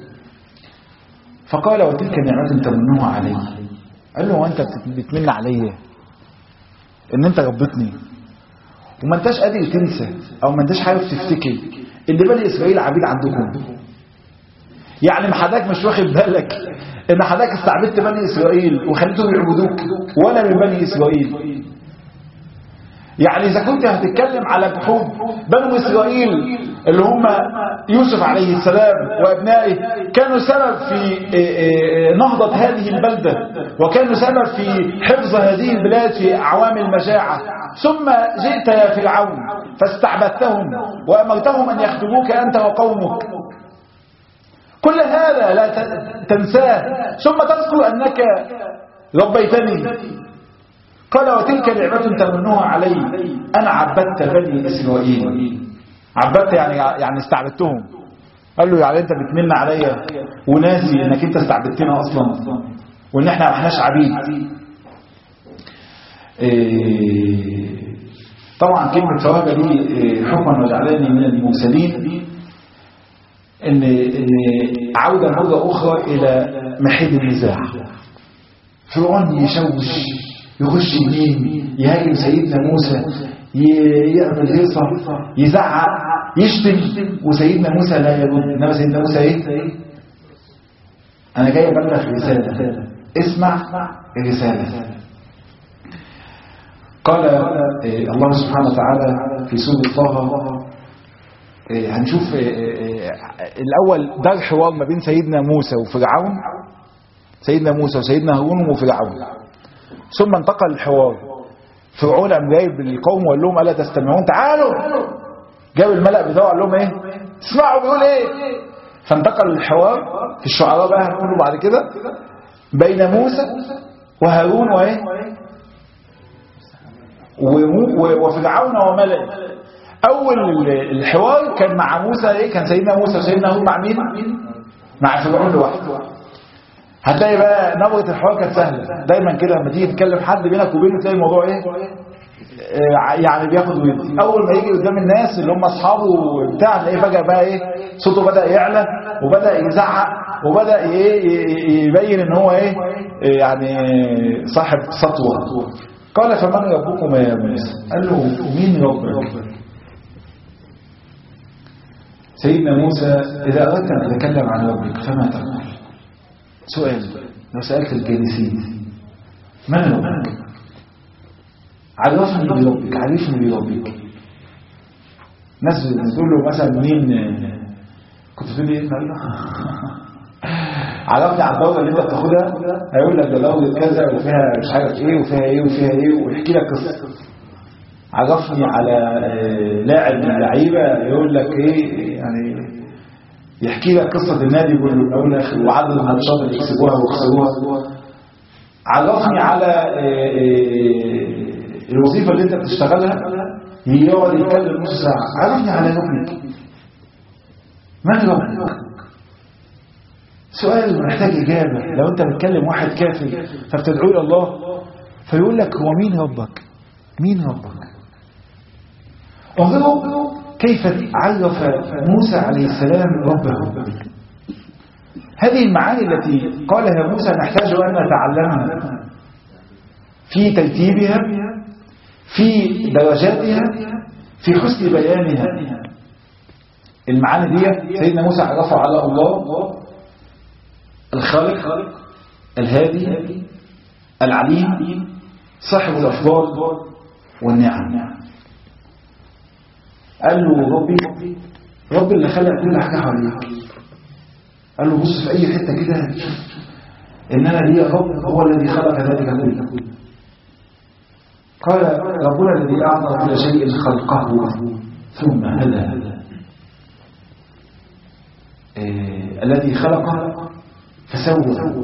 فقال وتلك نعمه تمنها علي. قال له وانت بتمن عليا ان انت ربيتني وما انتش قادر تنسى او ما انتش عارف تفتكر ان بني اسرائيل عبيد عندكم. يعني ما حضرتك مش واخد بالك ان حضرتك استعبدت بني اسرائيل وخليتهم يعبدوك وانا من بني اسرائيل. يعني اذا كنت هتتكلم على جحود بنو اسرائيل اللي هم يوسف عليه السلام وابنائه كانوا سبب في نهضة هذه البلدة وكانوا سبب في حفظ هذه البلاد في اعوام المجاعة. ثم جئت يا فرعون فاستعبدتهم وامرتهم ان يخدموك انت وقومك. كل هذا لا تنساه ثم تذكر أنك ربيتني. قال وتلك نعمة تمنها علي أنا عبدت بني إسرائيل. عبدت يعني يعني استعبدتهم. قال له يعني أنت بتمن عليا وناسي أنك أنت استعبدتنا أصلا وأن احنا ما احناش عبيد. إيه طبعا كلمة فوهب لي حكما وجعلني من المرسلين ان ان عودة مرة اخرى الى محيط النزاع. فرعون يشوش يخش يمين يهاجم سيدنا موسى يعمل هيصة يزعق يشتم وسيدنا موسى لا يرد. انما سيدنا موسى ايه؟ انا جاي ابلغ رسالة اسمع الرسالة. قال الله سبحانه وتعالى في سورة طه هنشوف الأول ده الحوار ما بين سيدنا موسى وفرعون. سيدنا موسى وسيدنا هارون وفرعون. ثم انتقل الحوار. فرعون قام جايب القوم وقال لهم ألا تستمعون تعالوا. جاب الملأ بتاعه قال لهم ايه؟ اسمعوا بيقول ايه؟ فانتقل الحوار في الشعراء بقى هنقوله بعد كده بين موسى وهارون وايه؟ وفرعون وملئه. اول الحوار كان مع موسى ايه؟ كان سيدنا موسى وسيدنا هارون مع مين؟ مع فرعون لوحده. هتلاقي بقى نبره الحوار كانت سهله. دايما كده لما تيجي تكلم حد بينك وبينه تلاقي الموضوع ايه؟ آه يعني بياخد ويدي. اول ما يجي قدام الناس اللي هم اصحابه بتاع تلاقيه فجاه بقى ايه؟ صوته بدا يعلى وبدا يزعق وبدا ايه يبين ان هو ايه؟ يعني صاحب سطوه. قال فمن ربكم يا موسى؟ قال له مين ربك؟ سيدنا موسى إذا أردت أن تتكلم عن ربك فما تقول؟ سؤال لو سألت الجالسين من ربك؟ عرفني بربك عرفني بربك. ناس تقول له مثلا مين كنت تقول لي ايه؟ عرفني على الدورة اللي انت بتاخدها هيقول لك ده دورة كذا وفيها مش عارف ايه وفيها ايه وفيها ايه ويحكي لك قصة. عرفني على لاعب من اللعيبه يقول لك ايه يعني يحكي لك قصه النادي كله وعدد الماتشات اللي يكسبوها ويخسروها. عرفني على الوظيفه اللي انت بتشتغلها يقعد يتكلم نص ساعه. عرفني على ربك. من ربك؟ سؤال محتاج إجابة. لو أنت بتكلم واحد كافر فبتدعو إلى الله فيقول لك هو مين ربك؟ مين ربك؟ انظروا كيف عرف موسى عليه السلام ربه. هذه المعاني التي قالها موسى نحتاج أن نتعلمها في ترتيبها، في درجاتها، في حسن بيانها. المعاني دي سيدنا موسى عرفها على الله الخالق الهادي العليم صاحب الأفضال والنعم. قال له ربي ربي اللي خلق كل حاجة حواليك. قال له بص في أي حتة كده إن أنا لي رب هو الذي خلق ذلك كله. قال ربنا الذي أعطى كل شيء خلقه ثم هدى. إيه الذي خلق فسوى.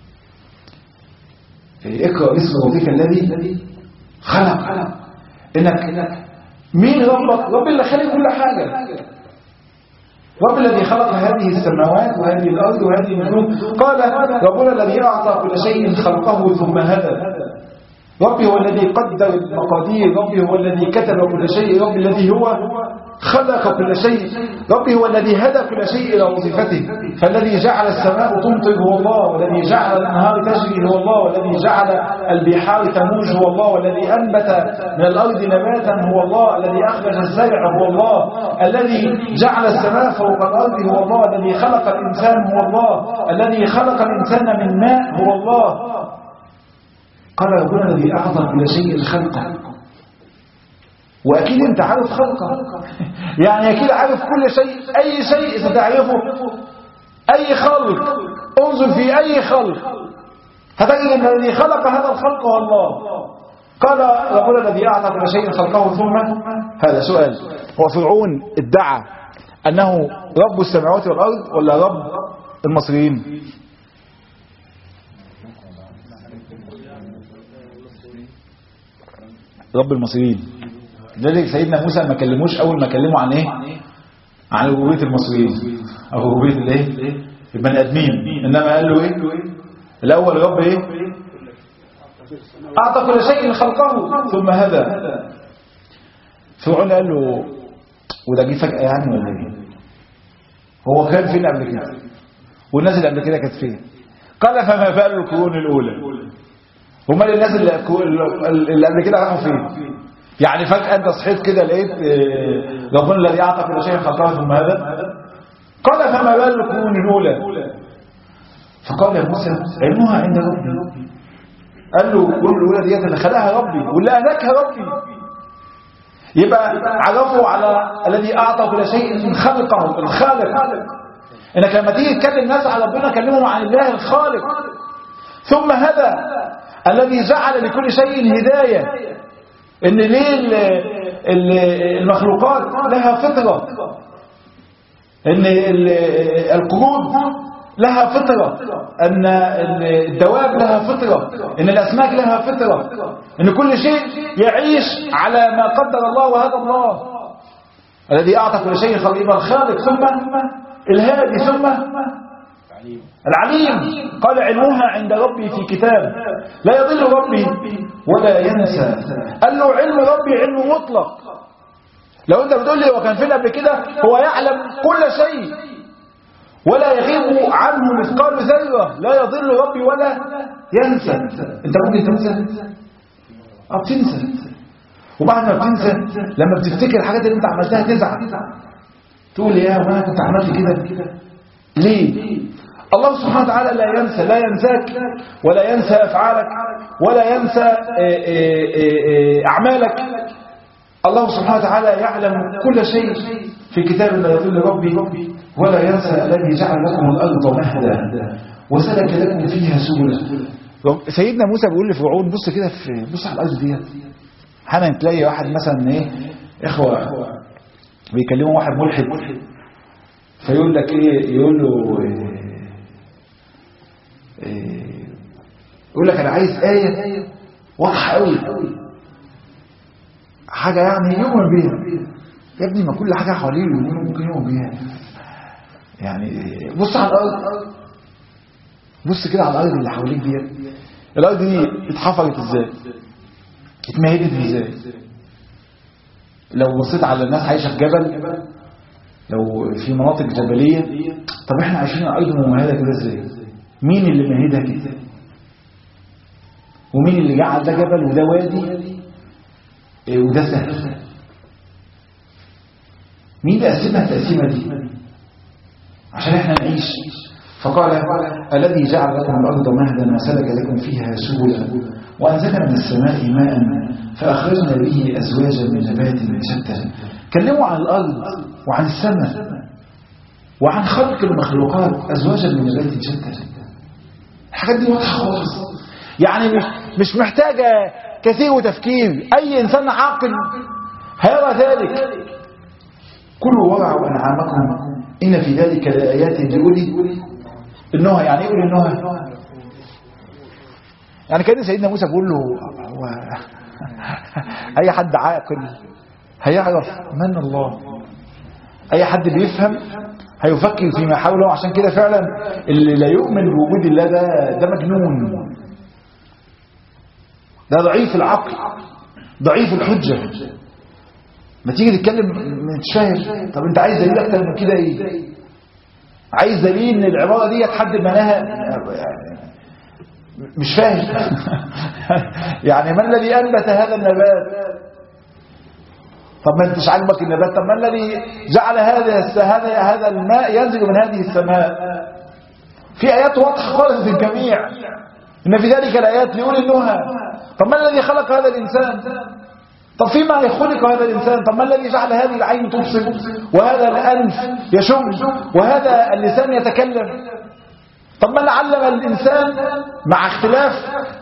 إيه اقرأ اسم ربك الذي خلق. إنك إنك مين ربك؟ رب اللي خلق كل حاجة. رب الذي خلق هذه السماوات وهذه الأرض وهذه النجوم. قال ربنا الذي أعطى كل شيء خلقه ثم هدى. ربي هو الذي قدر المقادير. ربي هو الذي كتب كل شيء. ربي الذي هو خلق كل شيء. ربي هو الذي هدى كل شيء إلى وظيفته. فالذي جعل السماء تمطر هو الله، والذي جعل الأنهار تجري هو الله، والذي جعل البحار تموج هو الله، والذي أنبت من الأرض نباتا هو الله، الذي أخرج الزرع هو الله، الذي جعل السماء فوق الأرض هو الله، الذي خلق الإنسان هو الله، الذي خلق الإنسان من ماء هو الله. قال ربنا الذي أعطى كل شيء خلقه. وأكيد أنت عارف خلقه، يعني أكيد عارف كل شيء. أي شيء ستعرفه، أي خلق، انظر في أي خلق هتجد أن الذي خلق هذا الخلق هو الله. قال ربنا الذي أعطى كل شيء خلقه ثم هذا سؤال. هو فرعون ادعى أنه رب السماوات والأرض ولا رب المصريين؟ رب المصريين. لذلك سيدنا موسى ما كلموش اول ما كلموا عن ايه؟ عن ربوبيه المصريين او ربوبيه الايه؟ البني ادمين. انما قال له ايه؟ الاول رب ايه؟ اعطى كل شيء خلقه ثم هدى. فرعون قال له وده جه فجاه يعني ولا ايه؟ هو كان فين قبل كده؟ والناس اللي قبل كده كانت فين؟ قال فما بال القرون الاولى. ومال الناس اللي اللي قبل كده راحوا فين؟ يعني فجأة انت صحيت كده لقيت ربنا الذي اعطى كل شيء خلقه ثم هذا. قال فما بال القرون الاولى. فقال يا موسى علمها عند ربي. قال له القرون الاولى ديت اللي خلقها ربي واللي اهلكها ربي. يبقى عرفوا على الذي اعطى كل شيء خلقه الخالق. انك لما تيجي تكلم الناس على ربنا كلمهم عن الله الخالق. ثم هذا الذي جعل لكل شيء هداية. ان ليه المخلوقات لها فطرة، ان القرود لها فطرة، ان الدواب لها فطرة، ان الاسماك لها فطرة، ان كل شيء يعيش على ما قدر الله وهدى الله. الذي اعطى كل شيء خلقه الخالق ثم الهادي ثم العليم. قال علمها عند ربي في كتاب لا يضل ربي ولا ينسى. قال له علم ربي علم مطلق. لو انت بتقول لي هو كان فين قبل كده، هو يعلم كل شيء ولا يغيب عنه مثقال ذرة. لا يضل ربي ولا ينسى. انت ممكن تنسى؟ اه بتنسى. وبعد ما بتنسى لما بتفتكر الحاجات اللي انت عملتها تزعل، تقول يا وانا كنت عملت كده ليه؟ الله سبحانه وتعالى لا ينسى، لا ينساك ولا ينسى أفعالك ولا ينسى أعمالك. الله سبحانه وتعالى يعلم كل شيء في كتاب لا يضل ربي ولا ينسى الذي جعل لكم الأرض مهدا وسلك لكم فيها سبلا. سيدنا موسى بيقول لفرعون بص كده في بص على الأرض دي. حانا تلاقي واحد مثلا ايه إخوة بيكلموا واحد ملحد فيقول لك ايه، يقول له إيه يقول لك انا عايز آية واضحة قوي، حاجة يعني يؤمن بيها. يا ابني ما كل حاجة حواليه ممكن يؤمن بيها. يعني بص على الارض، بص كده على الارض اللي حواليك دي، الارض دي اتحفرت ازاي، اتمهدت ازاي. لو بصيت على الناس عايشه في جبل، لو في مناطق جبليه، طب احنا عايشين على ارض ممهده كده ازاي؟ مين اللي مهدها كده؟ ومين اللي جعل ده جبل وده وادي وده سهل؟ مين اللي قسمها التقسيمه دي عشان احنا نعيش؟ فقال الذي جعل لكم الارض مهدا وسلك لكم فيها سبلا وانزل من السماء ماء فاخرجنا به ازواجا من نبات شتى. كلموا عن الارض وعن السماء وعن خلق المخلوقات ازواجا من نبات شتى. الحاجات دي واضحه خالص، يعني مش مش محتاجه كثير وتفكير. اي انسان عاقل هيرى ذلك. كلوا وارعوا انعامكم ان في ذلك لايات لاولي النهى. يعني ايه اولي النهى؟ يعني كان سيدنا موسى بيقول له هو اي حد عاقل هيعرف من الله، اي حد بيفهم هيفكر فيما حوله. عشان كده فعلا اللي لا يؤمن بوجود الله ده ده مجنون، ده ضعيف العقل، ضعيف الحجه. ما تيجي تتكلم مش فاهم، طب انت عايز دليل اكتر من كده ايه؟ عايز دليل ان العباره دي حد بناها؟ مش فاهم. يعني ما الذي انبت هذا النبات؟ طب ما انتش عاجبك النبات، طب ما الذي جعل هذا هذا هذا الماء ينزل من هذه السماء؟ في ايات واضحه خالص للجميع ان في ذلك الايات لاولي النهى. طب ما الذي خلق هذا الانسان؟ طب فيما يخلق هذا الإنسان؟ طب ما الذي جعل هذه العين تبصر وهذا الأنف يشم وهذا اللسان يتكلم؟ طب ما اللي علم الإنسان مع اختلاف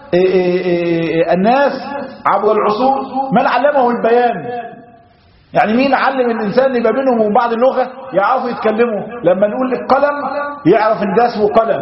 الناس عبر العصور، من علمه البيان؟ يعني مين علم الإنسان يبقى بينهم وبين بعض اللغة يعرفوا يتكلموا؟ لما نقول القلم يعرف ان ده اسمه قلم.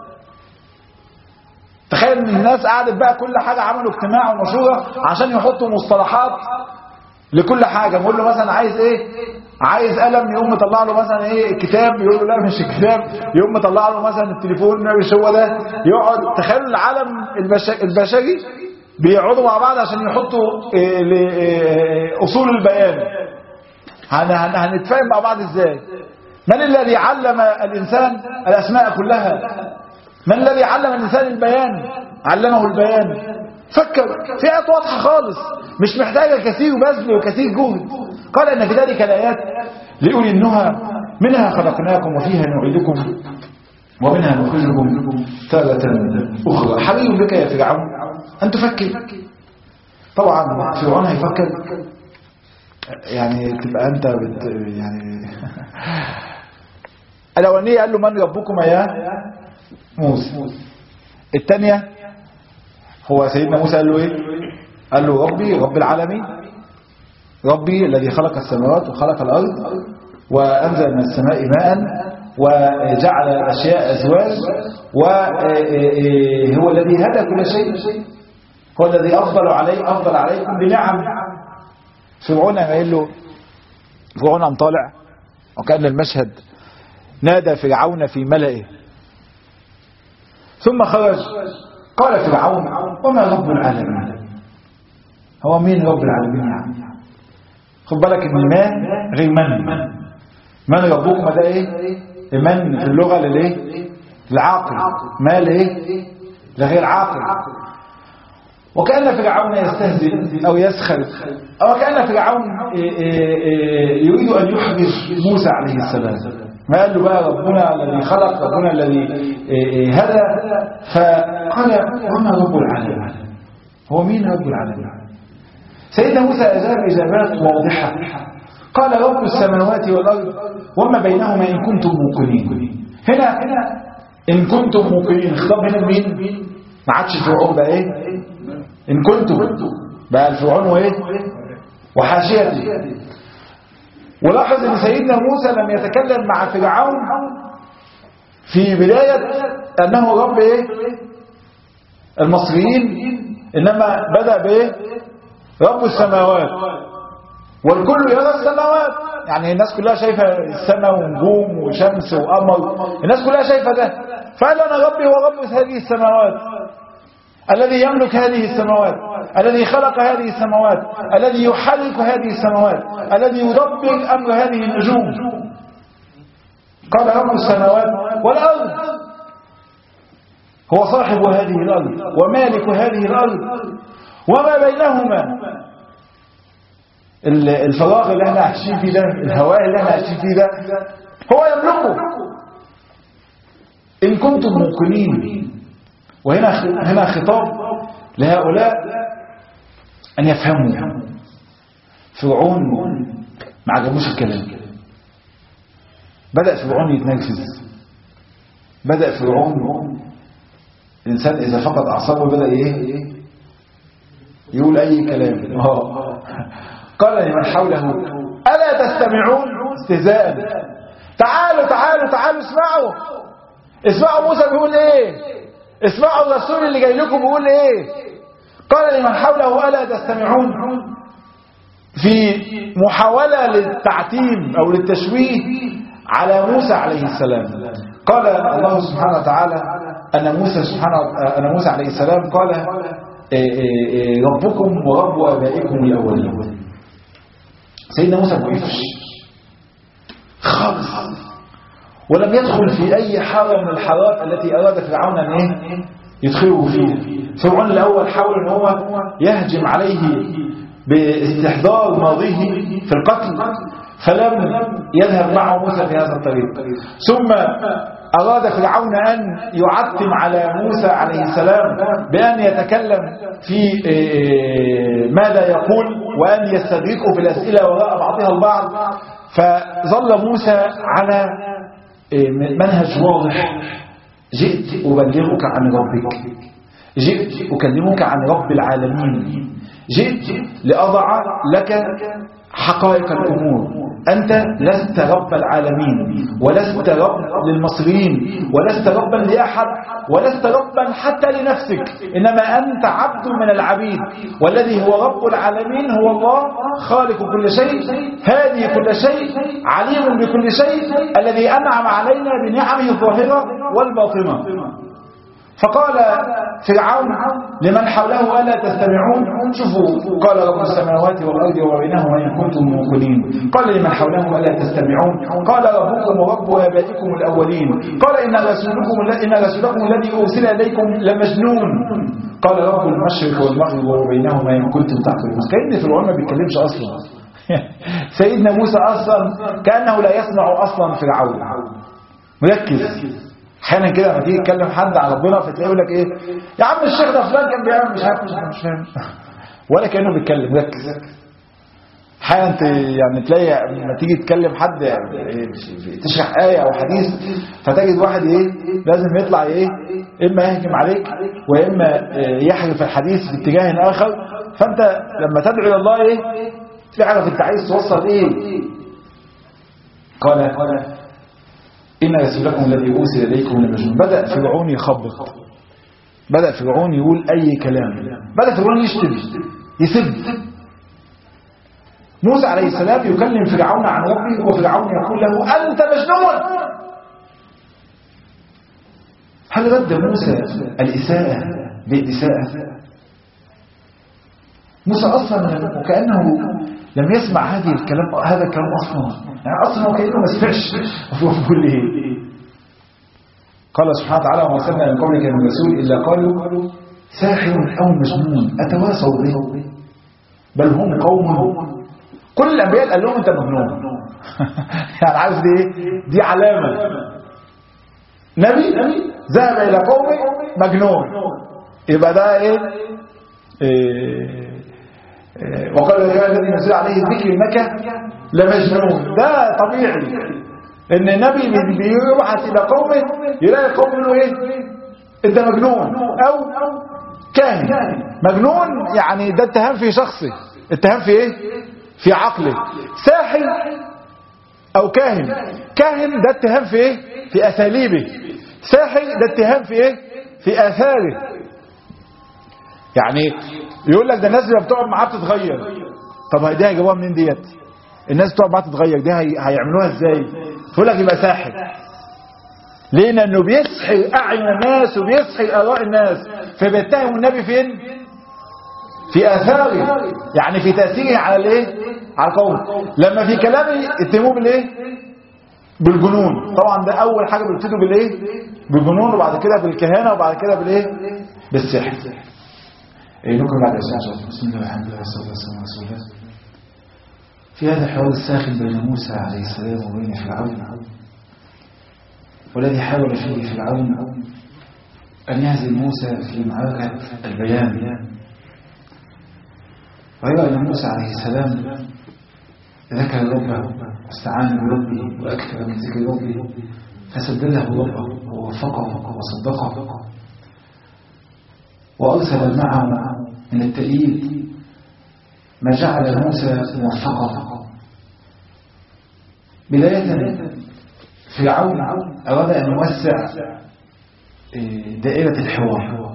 تخيل ان الناس قعدت بقى كل حاجة عملوا اجتماع ومشورة عشان يحطوا مصطلحات لكل حاجة. بقول له مثلا عايز ايه؟ عايز قلم، يقوم مطلع له مثلا ايه؟ الكتاب، يقول له لا مش الكتاب، يقوم مطلع له مثلا التليفون، مش هو ده. يقعد تخيل العالم البشري بيقعدوا مع بعض عشان يحطوا إيه إيه اصول البيان. هنتفاهم مع بعض ازاي؟ من الذي علم الانسان الاسماء كلها؟ من الذي علم الإنسان البيان؟ علمه البيان. فكر في آيات واضحة خالص، مش محتاجة كثير بذل وكثير جهد. قال إن في ذلك الآيات لأولي النهى منها خلقناكم وفيها نعيدكم ومنها نخرجكم تارة أخرى. حري بك يا فرعون أن تفكر. طبعا فرعون هيفكر، يعني تبقى أنت بت يعني الأولانية قال له من ربكما يا موسى. الثانية هو سيدنا موسى قال له ايه؟ قال له ربي رب العالمين، ربي الذي خلق السماوات وخلق الأرض وأنزل من السماء ماء وجعل الأشياء أزواج وهو الذي هدى كل شيء، هو الذي أفضل علي أفضل عليكم بنعم. فرعون قال له، فرعون قام طالع وكأن المشهد نادى فرعون في ملئه ثم خرج. قال فرعون وما رب العالمين؟ هو مين رب العالمين يعني؟ خد بالك ان ما غير من. من ربكم ده ايه؟ من في اللغه للايه؟ العاقل. ما لايه؟ لغير عاقل. وكأن فرعون يستهزئ او يسخر، او كأن فرعون يريد ان يحرج موسى عليه السلام. ما قال له بقى ربنا الذي خلق، ربنا الذي هدى. فقال وما رب العالمين؟ هو مين رب العالمين؟ سيدنا موسى أجاب إجابات واضحة. قال رب السماوات والأرض وما بينهما إن كنتم موقنين. هنا إن كنتم موقنين، خطاب هنا مين؟ ما عادش فرعون بقى إيه؟ إن كنتم بقى الفرعون وإيه؟ وحاشيته. ولاحظ ان سيدنا موسى لم يتكلم مع فرعون في بداية انه رب ايه؟ المصريين، انما بدأ بايه؟ رب السماوات. والكل يرى السماوات، يعني الناس كلها شايفة السماء ونجوم وشمس وقمر، الناس كلها شايفة ده. فقال أنا ربي ورب هذه السماوات، الذي يملك هذه السماوات، الذي خلق هذه السماوات، الذي يحرك هذه السماوات، الذي يدبر أمر هذه النجوم. قال رب السماوات والأرض، هو صاحب هذه الأرض ومالك هذه الأرض وما بينهما. الفراغ اللي احنا عايشين فيه ده، الهواء اللي احنا عايشين فيه ده، هو يملكه إن كنتم موقنين. وهنا هنا خطاب لهؤلاء أن يفهموا. فرعون ما عجبوش الكلام، بدأ فرعون يتنرفز، بدأ فرعون الإنسان إذا فقد أعصابه بدأ إيه يقول أي كلام. قال لمن حوله ألا تستمعون استهزاء. تعالوا تعالوا تعالوا اسمعوا، اسمعوا موسى بيقول إيه، اسمعوا الرسول اللي جاي لكم بيقول إيه. قال لمن حوله ألا تستمعون، في محاولة للتعتيم أو للتشويه على موسى عليه السلام. قال الله سبحانه وتعالى أن موسى سبحانه أن موسى عليه السلام قال ربكم ورب آبائكم الأولين. سيدنا موسى ما وقفش خالص، ولم يدخل في أي حارة من الحارات التي أراد فرعون أن إيه يدخله فيها. فرعون الأول حاول أن هو يهجم عليه باستحضار ماضيه في القتل، فلم يذهب معه موسى في هذا الطريق. ثم أراد فرعون أن يعتم على موسى عليه السلام بأن يتكلم في ماذا يقول وأن يستدركه في الأسئلة وراء بعضها البعض. فظل موسى على منهج واضح: جئت أبلغك عن ربك، جئت أكلمك عن رب العالمين، جئت لأضع لك حقائق الأمور. أنت لست رب العالمين، ولست رب للمصريين، ولست ربا لأحد، ولست ربا حتى لنفسك، إنما أنت عبد من العبيد، والذي هو رب العالمين هو الله خالق كل شيء، هادي كل شيء، عليم بكل شيء، الذي أنعم علينا بنعمه الظاهرة والباطنة. فقال فرعون لمن حوله ألا تستمعون. شوفوا، قال رب السماوات والأرض وبينهما إن كنتم موقنين. قال لمن حوله ألا تستمعون. قال ربكم ورب آبائكم الأولين. قال إن رسولكم إن رسولكم الذي أرسل إليكم لمجنون. قال رب المشرق والمغرب وبينهما إن كنتم تعقلون. كأن فرعون ما بيتكلمش أصلا. سيدنا موسى أصلا كأنه لا يسمع أصلا فرعون، مركز. احيانا كده لما تيجي تكلم حد على ربنا فتلاقيه يقول لك ايه، يا عم الشيخ ده فلان كان بيعمل مش عارف مش فاهم، ولا كانه بيتكلم، ركز. احيانا يعني تلاقي لما تيجي تكلم حد تشرح ايه او حديث فتجد واحد ايه لازم يطلع ايه اما يهجم عليك واما يحرف الحديث باتجاه اخر. فانت لما تدعو الى الله ايه تعرف انت عايز توصل ايه. قال إن رسولكم الذي أرسل إليكم لمجنون. بدأ فرعون يخبط، بدأ فرعون يقول أي كلام، بدأ فرعون يشتم يسب. موسى عليه السلام يكلم فرعون عن ربه وفرعون يقول له أنت مجنون. هل رد موسى الإساءة بالإساءة؟ موسى أصلا وكأنه لم يسمع هذه الكلام هذا الكلام أصلا، يعني أصلا وكأنه ما سمعش بيقول إيه. قال سبحانه وتعالى وما أرسلنا من قبلك من رسول إلا قالوا ساحر أو مجنون أتواصوا به بل هم قوم. كل الأنبياء قال لهم أنت مجنون. يعني عارف دي إيه؟ دي علامة. نبي ذهب إلى قوم مجنون، يبقى ده إيه, إيه وقال يا الذي نزل عليه الذكر انك لمجنون. ده طبيعي ان النبي بيبعث الى قومه يلاقي قوم له ايه انت مجنون او كاهن. مجنون يعني ده اتهام في شخصه، اتهام في ايه في عقله. ساحر او كاهن، كاهن ده اتهام في ايه في اساليبه، ساحر ده اتهام في ايه في اثاره. يعني يقول لك ده الناس اللي بتقعد معاه بتتغير، طب دي هيجيبوها منين ديت؟ الناس بتوع بقى تتغير، دي هيعملوها ازاي؟ تقول لك يبقى ساحر. ليه؟ لانه بيسحر اعين الناس وبيسحر اراء الناس، فبيتهم النبي فين؟ في اثاره، يعني في تاثيره على الايه؟ على القوم. لما في كلامه اتهموه بالايه؟ بالجنون. طبعا ده اول حاجه بيبتدوا بالايه؟ بالجنون، وبعد كده بالكهانه، وبعد كده بالايه؟ بالسحر. ايه نقرا بعد الاسئله. بسم الله والحمد لله والصلاه والسلام على رسول الله. في هذا الحوار الساخن بين موسى عليه السلام وبين فرعون، والذي حاول فيه فرعون أن يهزم موسى في معركة البيان، ويرى أن موسى عليه السلام ذكر ربه واستعان بربه وأكثر من ذكر ربه، فسدده ربه ووفقه وصدقه وأرسل معه من التأييد ما جعل موسى موفقا. بداية فرعون أراد أن يوسع دائرة الحوار،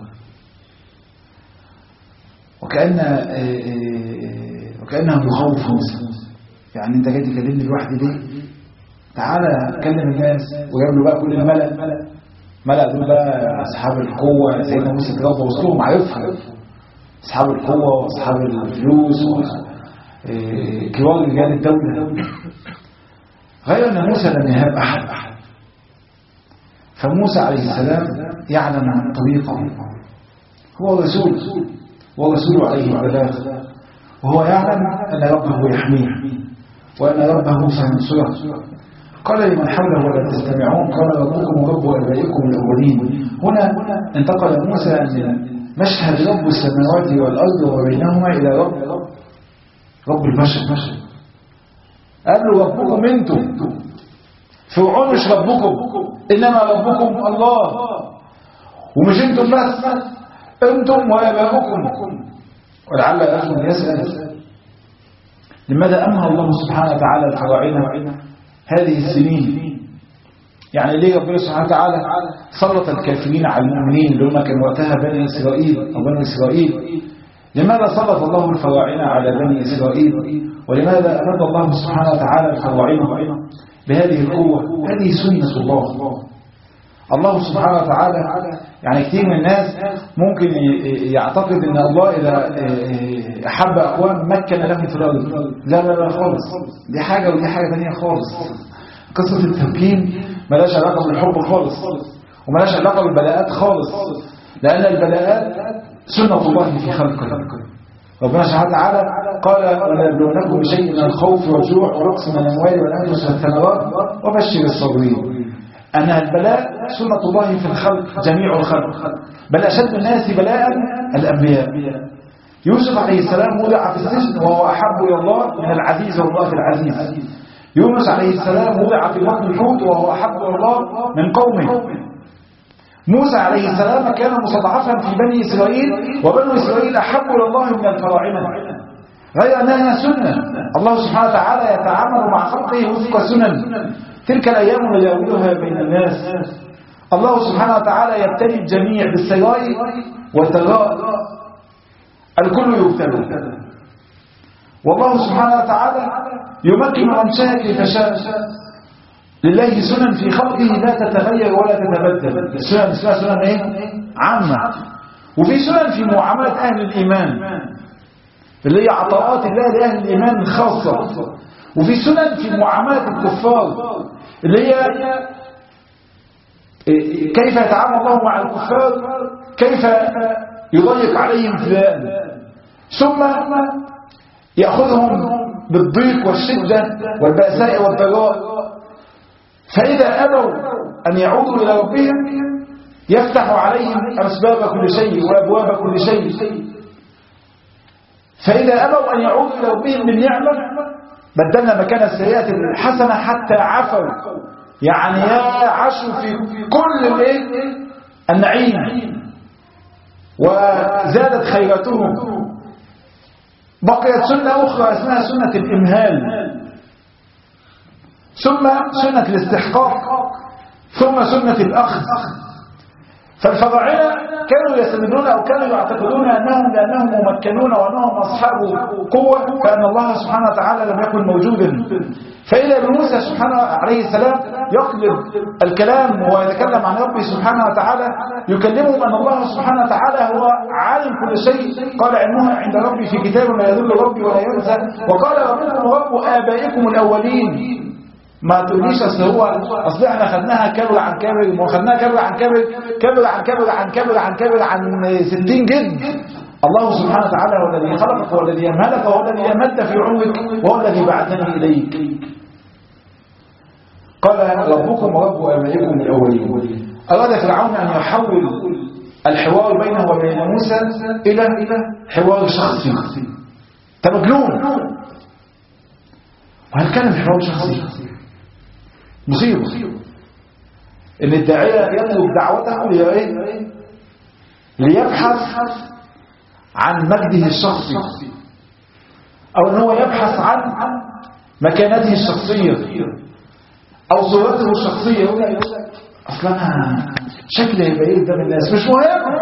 وكأن وكأنه يخوف موسى. يعني أنت جاي تكلمني لوحدي ليه؟ تعالى كلم الناس. وجاب له بقى كل الملأ، ملأ دول بقى أصحاب القوة. سيدنا موسى تربى وسطهم، عارفها أصحاب القوة وأصحاب الفلوس وكبار رجال الدولة. غير أن موسى لم يهاب أحد. فموسى عليه السلام يعلم عن طريقه، هو رسول ورسول عليه البلاغ، وهو يعلم أن ربه يحميه وأن ربه سينصره. قال لمن حوله ولا تستمعون قال ربكم ورب آبائكم الأولين. هنا انتقل موسى من مشهد رب السماوات والأرض وبينهما إلى رب رب البشر. قال له ربكم انتم، فرعون مش ربكم، إنما ربكم الله. ومش انتم بس، انتم وآباؤكم. ولعل أخذ يسأل لماذا أمهى الله سبحانه وتعالى الفراعنة هذه السنين؟ يعني ليه ربنا سبحانه وتعالى سلط الكافرين على المؤمنين اللي هم كانوا وقتها بني إسرائيل أو بني إسرائيل؟ لماذا سلط الله الفراعنة على بني إسرائيل؟ ولماذا أمد الله سبحانه وتعالى الفراعنة بهذه القوة؟ هذه سنة الله. الله سبحانه وتعالى يعني كثير من الناس ممكن يعتقد ان الله اذا احب اقوام مكن لهم في الارض. لا لا لا خالص، دي حاجه ودي حاجه ثانيه خالص. قصه التمكين ملاش علاقه بالحب خالص، وملاش علاقه بالبلاءات خالص، لان البلاءات سنه الله في خلقه. ربنا سبحانه وتعالى قال ولنبلونكم بشيء من الخوف والجوع ونقص من الاموال والانفس والثمرات وبشر الصابرين. أن البلاء سنة الله في الخلق، جميع الخلق، بل أشد الناس بلاء الأنبياء. يوسف عليه السلام وضع في السجن وهو أحب إلى الله من العزيز والله العزيز. يونس عليه السلام وضع في بطن الحوت وهو أحب إلى الله من قومه. موسى عليه السلام كان مستضعفا في بني إسرائيل، وبنو إسرائيل أحب إلى الله من الفراعنة. غير أنها سنة، الله سبحانه وتعالى يتعامل مع خلقه وفق سنن. تلك الأيام نداولها بين الناس. الله سبحانه وتعالى يبتلي الجميع بالسراء والضراء، الكل يبتلى. والله سبحانه وتعالى يمكن من شاء كيف شاء. لله سنن في خلقه لا تتغير ولا تتبدل. السنن اسمها سنن ايه؟ عامة. وفي سنن في معاملة أهل الإيمان اللي هي عطاءات الله لأهل الإيمان الخاصة. وفي سنن في معاملة الكفار اللي هي كيف يتعامل الله مع الكفار، كيف يضيق عليهم فلان، ثم يأخذهم بالضيق والشدة والبأساء والضراء. فإذا أبوا أن يعودوا إلى ربهم يفتح عليهم أسباب كل شيء وأبواب كل شيء. فإذا أبوا أن يعودوا إلى ربهم بالنعمة بدلنا مكان السيئات الحسنة حتى عفوا، يعني يا عاشوا في كل النعيم وزادت خيراتهم. بقيت سنة أخرى اسمها سنة الإمهال، ثم سنة الاستحقاق، ثم سنة الأخذ. فالفراعنة كانوا يستدلون أو كانوا يعتقدون أنهم لأنهم ممكنون وأنهم أصحاب قوة فأن الله سبحانه وتعالى لم يكن موجودا. فإذا بموسى سبحانه عليه السلام يقلب الكلام ويتكلم عن ربه سبحانه وتعالى يكلمهم أن الله سبحانه وتعالى هو عالم كل شيء. قال علمها عند ربي في كتاب لا يضل ربي ولا ينسى. وقال ربكم رب آبائكم الأولين. ما تقوليش اصل هو اصل احنا خدناها كبر عن كبر وخدناها كبر عن كبر كبر عن كبر عن كبر عن كبر عن ستين جد. الله سبحانه وتعالى هو الذي خلقك وهو الذي يمهلك وهو الذي يمد في عمرك وهو الذي بعثني اليك. قال ربكم ورب ابائكم الاولين. اراد فرعون ان يحول الحوار بينه وبين موسى الى حوار شخصي. انت مجنون. وهل كان الحوار شخصي؟ مصيبة ان الداعية يطلب دعوته لإيه؟ ليبحث عن مجده الشخصي او ان هو يبحث عن مكانته الشخصية او صورته الشخصية. يقول لك اصلا انا شكلي يبقى ايه قدام الناس مش مهم،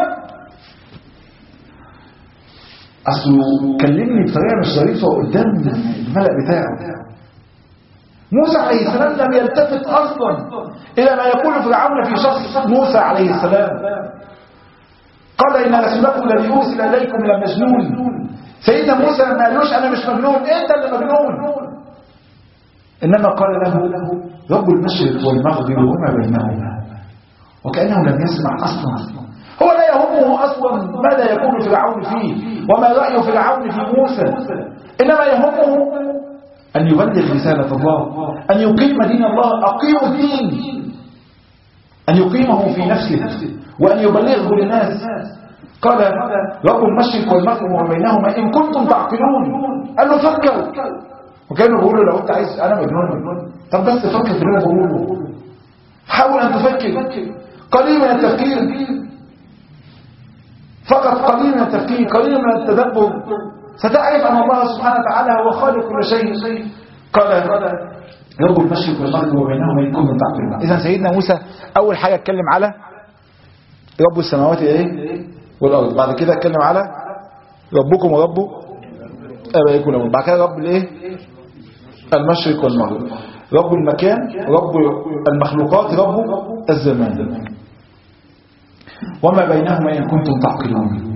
اصله كلمني بطريقة مش ظريفة قدام الملأ بتاعه. موسى عليه السلام لم يلتفت أصلا إلى ما يقول فرعون في شخص موسى عليه السلام. قال إن رسولكم الذي أرسل إليكم لمجنون. سيدنا موسى ما قالوش أنا مش مجنون، أنت اللي مجنون. إنما قال له رب المشرق والمغرب وما بينهما. وكأنه لم يسمع أصلا. هو لا يهمه أصلا ماذا يقول فرعون فيه وما رأي فرعون في موسى، إنما يهمه أن يبلغ رسالة الله، أن يقيم دين الله. أقيم الدين، أن يقيمه في نفسه وأن يبلغه للناس. قال رب المشرق والمغرب وما بينهما إن كنتم تعقلون. قال له فكر. وكانوا بيقولوا لو أنت عايز أنا مجنون مجنون طب بس فكر في اللي أنا بقوله، حاول أن تفكر قليل من التفكير، فقط قليل من التفكير، قليل من التدبر، ستعرف أن الله سبحانه وتعالى هو خالق كل شيء. قال رب المشرق والمغرب وبينهما إن كنتم تعقلون. إذا سيدنا موسى أول حاجة اتكلم على رب السماوات إيه والأرض، بعد كده اتكلم على ربكم ورب آبائكم الأولين، بعد كده رب الإيه المشرق والمغرب، رب المكان، رب المخلوقات، رب الزمان، وما بينهما إن كنتم تعقلون.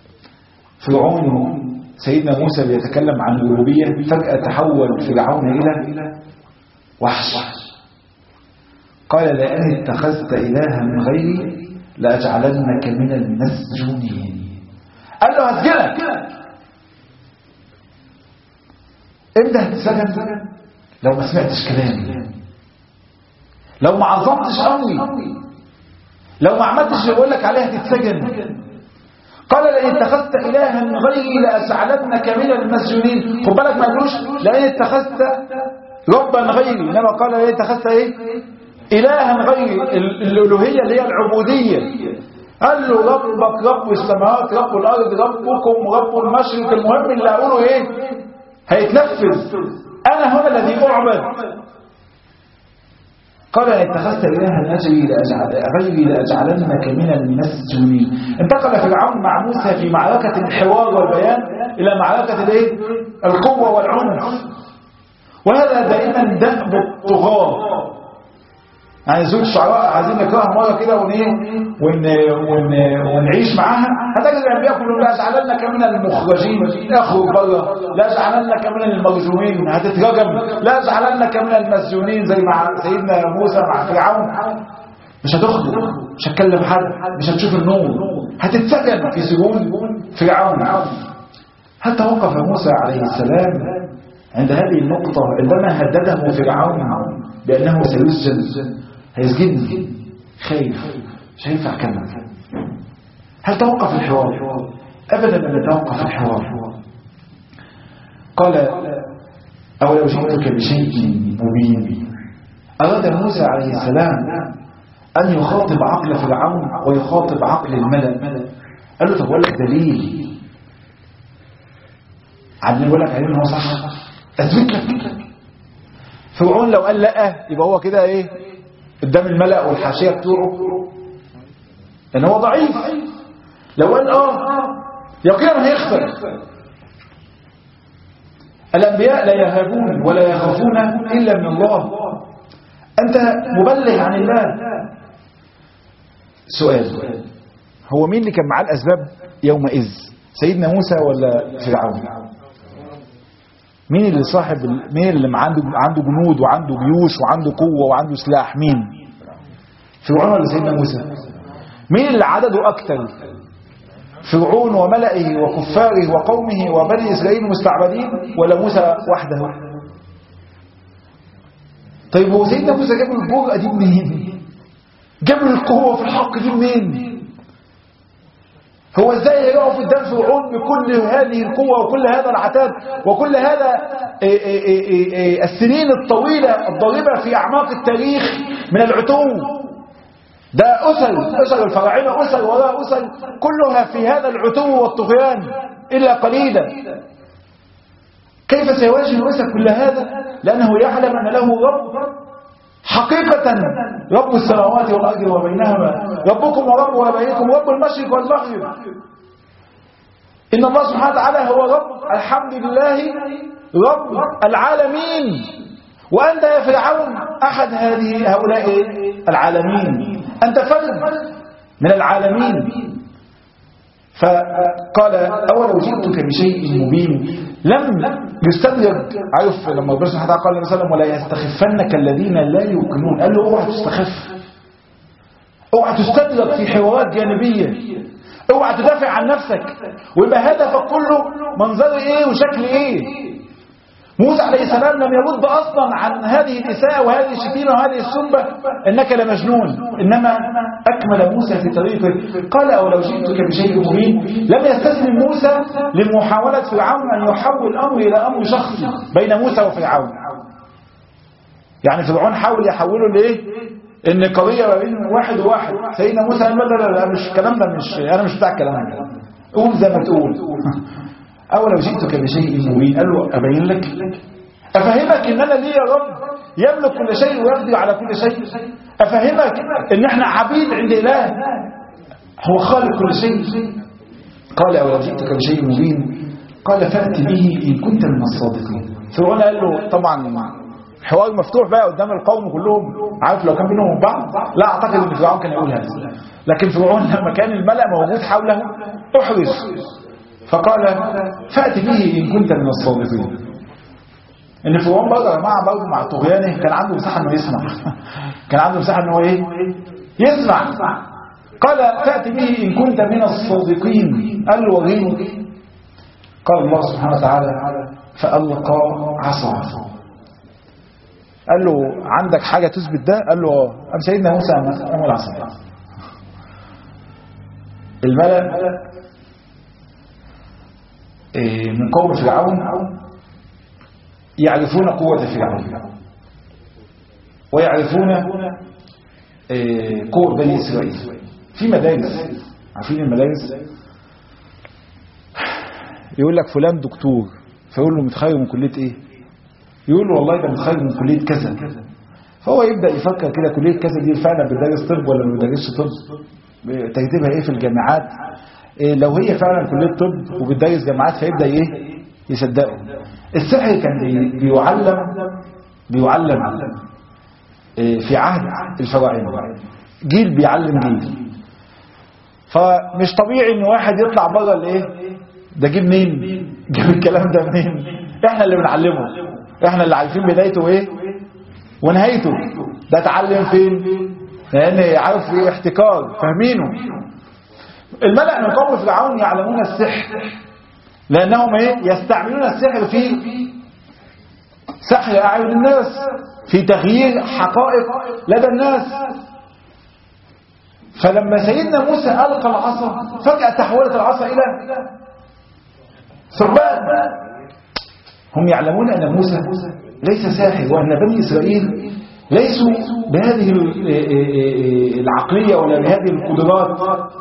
فرعون سيدنا موسى بيتكلم عن الربوبية، فجأة تحول فرعون إلى وحش. قال لئن اتخذت إلها من غيري لأجعلنك من المسجونين. قال له هسجنك. امتى هتسجن؟ لو ما سمعتش كلامي، لو ما عظمتش أمري، لو ما عملتش اللي بقول لك عليها تتسجن. قال لئن اتخذت إلها من غيري لأجعلنك من المسجونين. خد بالك ما قالوش لئن اتخذت ربا غيري، انما قال لئن اتخذت ايه إلها غيري، الألوهية اللي هي العبودية. قال له ربك رب السماوات رب الأرض ربكم رب المشرق. المهم اللي أقوله ايه هيتنفذ، أنا هنا الذي أعبد. قال إن اتخذت إلها غيري لأجعلنك من المسجونين. انتقل فرعون مع موسى في معركة الحوار والبيان إلى معركة الايه القوة والعنف، وهذا دائما دأب الطغاة. يعني زوج الشعراء عايزين نكرهها مرة كده ون ون ون ونعيش معاها. هتجد الأنبياء كلهم لا أجعلنك من المخرجين، اخرج بره، لا أجعلنك من المرجومين، هتترجم، لا أجعلنك من المسجونين زي مع سيدنا موسى مع فرعون. مش هتخرج، مش هتكلم حد، مش هتشوف النور، هتتسجن في سجون فرعون. حتى وقف موسى عليه السلام عند هذه النقطة عندما هدده فرعون بأنه سيسجن، هيسجن، خايف، مش هينفع كمل. هل توقف الحوار؟ أبدا لم يتوقف الحوار. قال أولو جئتك بشيء مبين. أراد موسى عليه السلام أن يخاطب عقل فرعون ويخاطب عقل الملأ. قال له طب أقول لك دليل عن أقول لك عليه أنه صح، أثبت لك. فرعون لو قال لا يبقى هو كده ايه قدام الملأ والحاشية بتوعه ان هو ضعيف، لو قال اه يقينا هيخسر. الأنبياء لا يهابون ولا يخافون إلا من الله. أنت مبلغ عن الله. سؤال، هو مين اللي كان معاه الأسباب يومئذ؟ سيدنا موسى ولا فرعون؟ مين اللي صاحب مين اللي عنده عنده جنود وعنده جيوش وعنده قوة وعنده سلاح؟ مين؟ فرعون ولا سيدنا موسى؟ مين اللي عدده أكثر؟ فرعون وملئه وكفاره وقومه وبني إسرائيل مستعبدين، ولا موسى وحده؟ طيب هو سيدنا موسى جاب الجرأة دي منين؟ جاب القوة في الحق دي منين؟ هو ازاي يقف قدام فرعون بكل هذه القوة وكل هذا العتاد وكل هذا إيه إيه إيه إيه السنين الطويلة الضاربة في أعماق التاريخ من العتو؟ ده أسر أسر الفراعنة، أسر وراء أسر كلها في هذا العتو والطغيان إلا قليلا. كيف سيواجه موسى كل هذا؟ لأنه يعلم أن له رب حقيقة، رب السماوات والأرض وبينهما، ربكم ورب آبائكم، رب المشرق والمغرب. إن الله سبحانه وتعالى هو رب، الحمد لله رب العالمين. وأنت يا فرعون أحد هذه هؤلاء العالمين، أنت فرد من العالمين. فقال أولو جئتك بشيء مبين لم يستدرج. عارف لما ربنا سبحانه وتعالى قال مثلا ولا يستخفنك الذين لا يوقنون، قال له اوعى تستخف، اوعى تستدرج في حوارات جانبية، اوعى تدافع عن نفسك ويبقى هدفك كله منظر ايه وشكل ايه. موسى عليه السلام لم يرد اصلا عن هذه الاساءة وهذه الشتيمة وهذه السنبة انك لمجنون، انما اكمل موسى في طريقه. قال اولو جئتك بشيء مبين. لم يستسلم موسى لمحاولة فرعون ان يحول الامر الى امر شخصي بين موسى وفرعون. يعني فرعون حاول يحوله لايه؟ ان قضية ما بين واحد وواحد. سيدنا موسى قال لا لا لا مش الكلام ده، مش انا مش بتاع الكلام ده، قول زي ما تقول. أولو جئتك بشيء مبين، قال له أبين لك، أفهمك إن أنا لي يا رب يملك كل شيء ويقضي على كل شيء، أفهمك إن إحنا عبيد عند إله هو خالق كل شيء. قال أولو جئتك بشيء مبين، قال فأت به إن كنت من الصادقين. فرعون قال له طبعا حوار مفتوح بقى قدام القوم كلهم، عارف لو كان بينهم بعض لا أعتقد إن فرعون كان يقول هذا، لكن فرعون لما كان الملأ موجود حوله أحرز، فقال فأت به إن كنت من الصادقين. إن فرعون برضه يا جماعة برضه مع طغيانه كان عنده مساحة إنه يسمع، كان عنده مساحة إنه إيه؟ يسمع. قال فأت به إن كنت من الصادقين. قال له وريني. قال الله سبحانه وتعالى فألقى عصاه. قال له عندك حاجة تثبت ده؟ قال له اه. قام سيدنا موسى قام العصا. الملأ من قوم فرعون يعرفون قوة فرعون ويعرفون قوة بني إسرائيل. في مدارس، عارفين المدارس؟ يقول لك فلان دكتور، فيقول له متخرج من كلية ايه؟ يقول له والله ده متخرج من كلية كذا. فهو يبدأ يفكر كده كلية كذا دي فعلا بتدرس طب ولا ما بتدرسش طب؟ ترتيبها ايه في الجامعات؟ إيه لو هي فعلا كلية طب وبتدرس جامعات فيبدأ ايه؟ يصدقوا. السحر كان بيعلم بيعلم إيه في عهد الفراعنة، جيل بيعلم جيل. فمش طبيعي ان واحد يطلع بره الايه؟ ده جيب منين؟ جيب الكلام ده منين؟ احنا اللي بنعلمه، احنا اللي عارفين بدايته ايه ونهايته. ده اتعلم فين؟ لان عارف ايه؟ احتكار، فاهمينه. الملأ من قوم فرعون يعلمون السحر لانهم ايه؟ يستعملون السحر في سحر اعين الناس، في تغيير حقائق لدى الناس. فلما سيدنا موسى ألقى العصا فجأة تحولت العصا إلى ثعبان. هم يعلمون أن موسى ليس ساحر، وأن بني إسرائيل ليسوا بهذه العقلية ولا بهذه القدرات.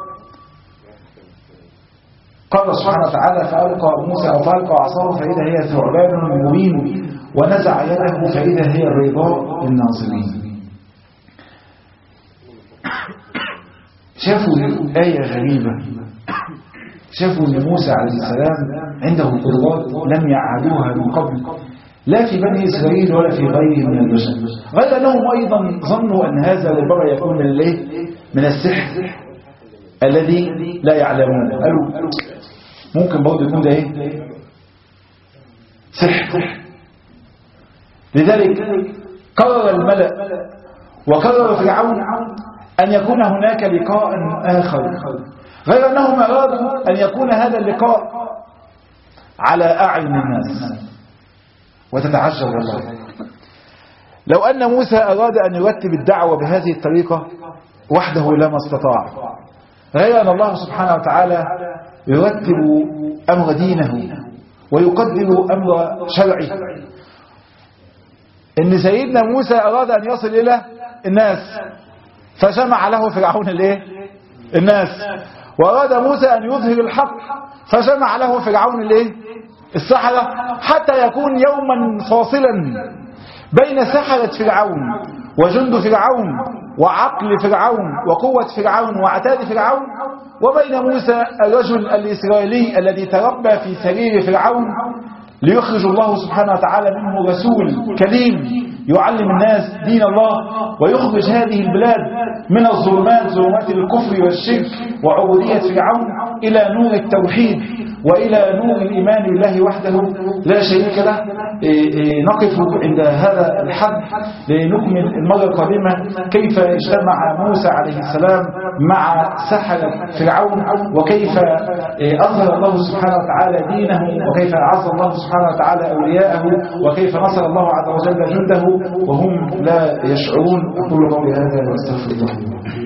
قال سبحانه وتعالى فألقى موسى أو فألقى عصاه فإذا هي ثعبان مبين ونزع يده فإذا هي الرضاء للناظرين. شافوا آية غريبة شافوا أن موسى عليه السلام عنده قدرات لم يعهدوها من قبل، لا في بني إسرائيل ولا في غيرهم من البشر، غير أنهم أيضا ظنوا أن هذا ربما يكون من الايه؟ من السحر الذي لا يعلمون. قالوا ممكن برضه يكون ده ايه؟ سحر. لذلك قرر الملأ وقرر فرعون أن يكون هناك لقاء آخر، غير أنهم أرادوا أن يكون هذا اللقاء على أعين الناس. وتتعجب والله لو أن موسى أراد أن يرتب الدعوة بهذه الطريقة وحده لما استطاع، غير أن الله سبحانه وتعالى يرتب أمر دينه ويقدر أمر شرعي. إن سيدنا موسى أراد أن يصل إلى الناس فجمع له فرعون الايه؟ الناس، وأراد موسى أن يظهر الحق فجمع له فرعون الايه؟ السحرة، حتى يكون يوما فاصلا بين سحرة فرعون وجند فرعون وعقل فرعون وقوة فرعون وعتاد فرعون، وبين موسى الرجل الإسرائيلي الذي تربى في سرير فرعون ليخرج الله سبحانه وتعالى منه رسول كريم يعلم الناس دين الله ويخرج هذه البلاد من الظلمات، ظلمات الكفر والشرك وعبودية فرعون، إلى نور التوحيد وإلى نور الإيمان بالله وحده لا شريك له. نقف عند هذا الحد لنكمل المرة القادمة كيف اجتمع موسى عليه السلام مع سحرة فرعون، وكيف أظهر الله سبحانه وتعالى دينه، وكيف أعز الله سبحانه وتعالى أولياءه، وكيف نصر الله عز وجل جنده وهم لا يشعرون. أقول قولي هذا وأستغفر الله.